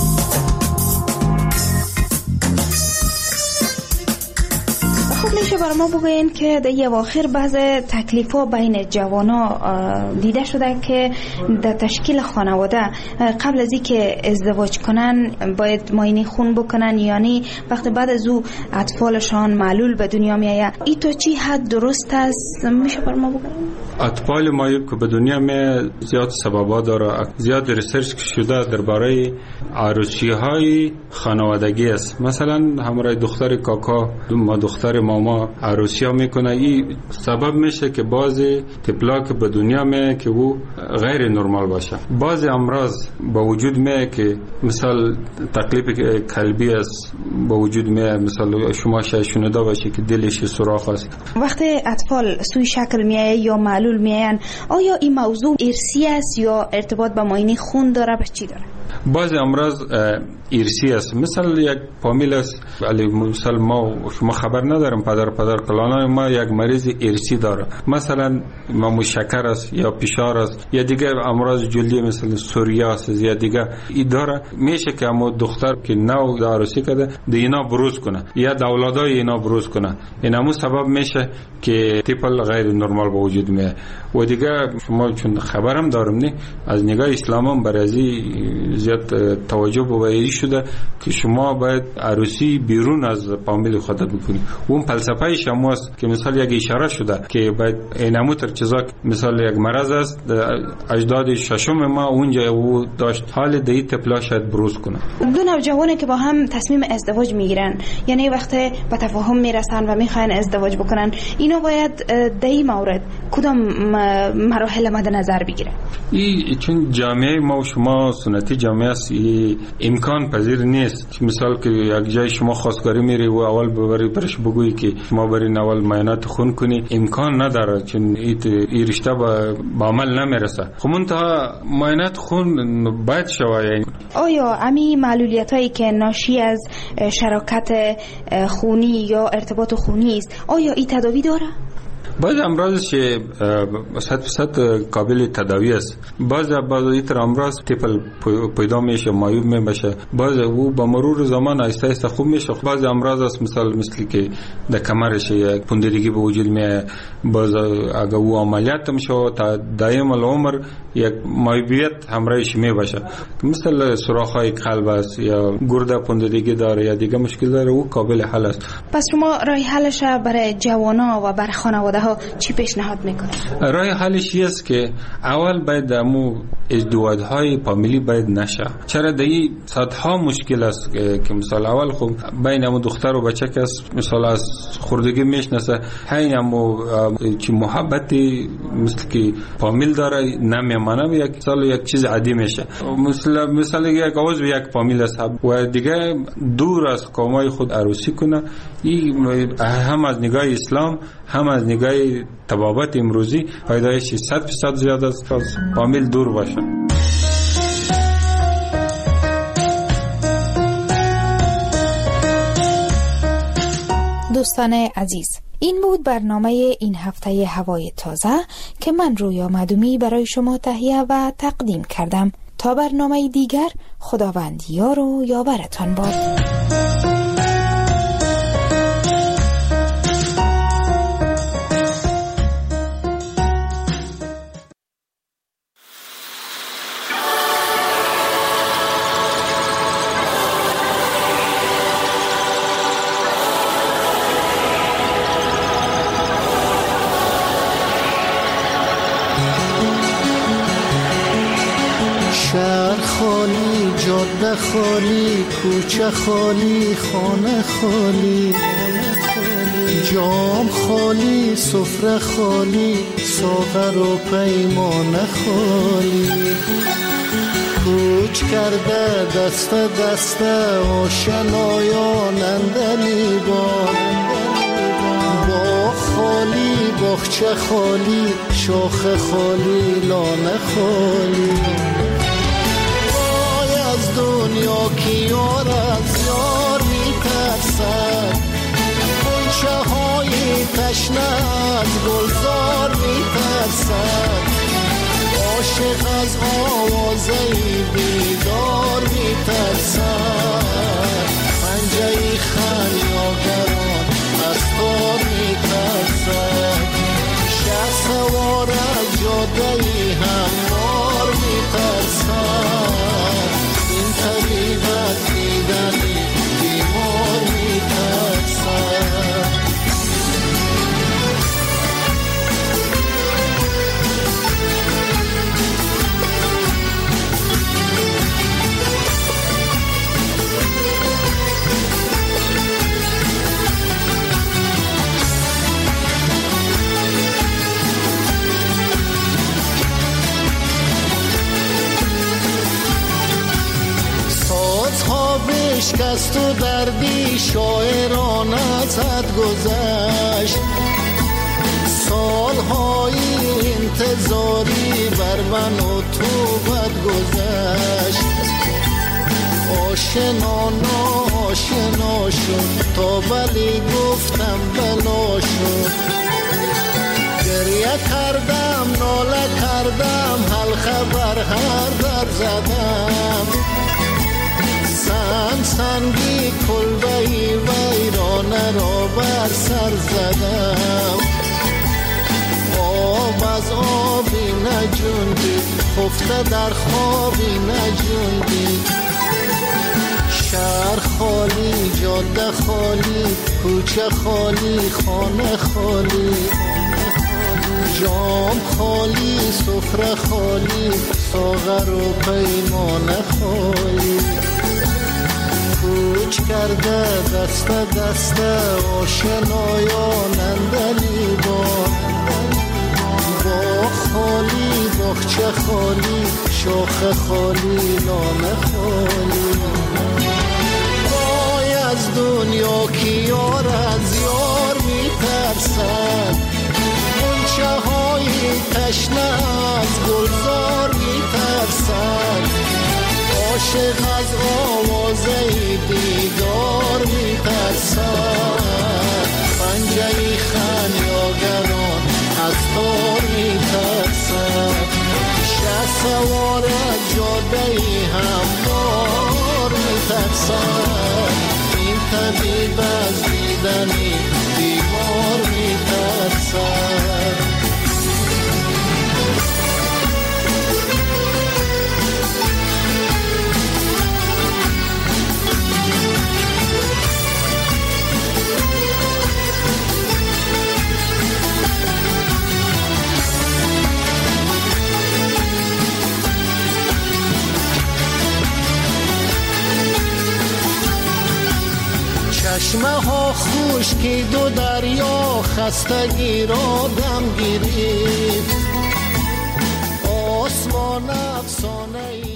خب میشه برای ما بگوین که در اواخر بعض تکلیف ها بین جوانا دیده شده که در تشکیل خانواده قبل از اینکه ازدواج کنن باید معاینه خون بکنن، یعنی وقتی بعد از او اطفالشان معلول به دنیا میآید. این تو چی حد درست است؟ میشه برای ما بگوین؟ اطفال معیوب که به دنیا می زیاد سببا داره، زیاد ریسرچ شده درباره عروسی های خانوادگی است. مثلا همراه دختر کاکا ما دختر ماما عروسی ها میکنه، این سبب میشه که بعضی طفلا که به دنیا می که او غیر نرمال باشه. بعضی امراض با وجود می که مثال تکلیف قلبی است با وجود می، مثلا شما شاید شنیده باشی که دلش سوراخ است. وقتی اطفال سوی شکل میآید یا معلول میآیند، آیا این موضوع ارثی است یا ارتباط با معاینه خون داره؟ به چی داره؟ بعضی امراض ارثی است. مثلا یک فامیل است، ولی مثلا ما شما خبر ندارم پدر پدر کلانای ما یک مریض ارثی داره، مثلا ما شکر است یا فشار است یا دیگه امراض جلدی مثل سوریاس یا دیگه این داره. میشه که اما دختر که نو عروسی کرده دینا بروز کنه یا اولادای اینا بروز کنه، این همون سبب میشه که طفل غیر نرمال به وجود میاد. و دیگه شما چون خبرم دارم نه از نگاه اسلام هم برای زیاد توجه به شده که شما باید عروسی بیرون از فامیل خودت بکنی. اون فلسفه شما است که مثلا یک اشاره شده که باید اینمو تر چیزا مثلا یک مرض است اجداد ششم ما اونجا او داشت حال دی طفلا شاید بروز کنه. دو نوجوانی که با هم تصمیم ازدواج میگیرن، یعنی وقتی به تفاهم میرسن و میخواین ازدواج بکنن، اینا باید در این مورد کدام مراحل مد نظر بگیره؟ این چون جامعه ما و شما سنتی جامعه است امکان پذیر نیست. مثال که یک جای شما خواستگاری میری و اول ببری برش بگویی که شما برین اول معاینات خون کنی، امکان نداره، چون این رشته به عمل نمیرسه. خب منتها معاینات خون باید شود. یعنی آیا امی معلولیت هایی که ناشی از شراکت خونی یا ارتباط خونی است، آیا این تداوی داره؟ بعض امراض که صد فیصد قابل تداوی است، بعض بعض ایتر امراض تیپل پیدا میشه، معیوب میشه، بعض او با مرور زمان آهسته آهسته خوب میشه. بعض امراض است مثال مثل که در کمرش یک پوندگی به وجود میاد، بعض اگر او عملیات میشه تا دائم العمر یک معیوبیت همراهش میباشه، مثل سوراخ‌های قلب است یا گرده پوندگی داره یا دیگه مشکل داره، او قابل حل است. پس شما راه حلش برای جوانا و برای خانواده ها چی پیشنهاد میکنید؟ راه حلش است که اول باید امو ازدواج‌های فامیلی باید نشه. چرا دایی صدها مشکل است که مثال اول خب بین امو دختر و بچه که مثال از خوردگی میشناسه، همین امو چی محبتی مثل که فامیل داره نمیمانه، یک سال یک چیز عادی میشه. مثلا مثال یک عضو یک فامیل است و دیگه دور از قومای خود عروسی کنه، این هم از نگاه اسلام هم از نگاه طبابت امروزی فایدهش صد درصد زیاد است از فامیل دور باشه. دوستان عزیز، این بود برنامه این هفته هوای تازه که من رویا معدومی برای شما تهیه و تقدیم کردم. تا برنامه دیگر، خداوند یار و یاورتان باد. جاده خالی، کوچه خالی، خانه خالی، جام خالی، سفره خالی، ساغر و پیمانه خالی. کوچ کرده دست دست آشنایان اندلی بار، باغ خالی، باغچه خالی، شاخ خالی، لانه خالی. دنیا کی یار از یار میترسد، گلچه های تشنه از گلزار میترسد، عاشق از آوازه بیدار میترسد، پنجه خریاگران از تار میترسد، شهر سوار از جاده هموار میترسد، طبیب از دیدنی بیمار میترسد. بشکست و دردی شاعران ازت گذشت، سالهای انتظاری بر من و تو بد گذشت، آشنا ناشنا شد تا بلی گفتم بلا شد، گریه کردم ناله کردم حل خبر هر در زدم، سنگ سنگی کلبهی ویرانه را بر سر زدم، آب از آبی نجوندی خفته در خوابی نجوندی، شهر خالی، جاده خالی، کوچه خالی، خانه خالی، جام خالی، سفره خالی، ساغر و پیمانه خالی. کوچ کرده دست دست آشنایان اندلی بار، باغ خالی، باغچه خالی، شاخ خالی، لانه عاشق از آوازه دیدار می ترسد، پنجه خانیاگران از تار می ترسد، شه سوار جاده هموار می ترسد، این طبیب از دیدنی بیمار می ترسد. چشمه ها خشکی دو دریا خستگی را دم گیرید، آسمان افسانه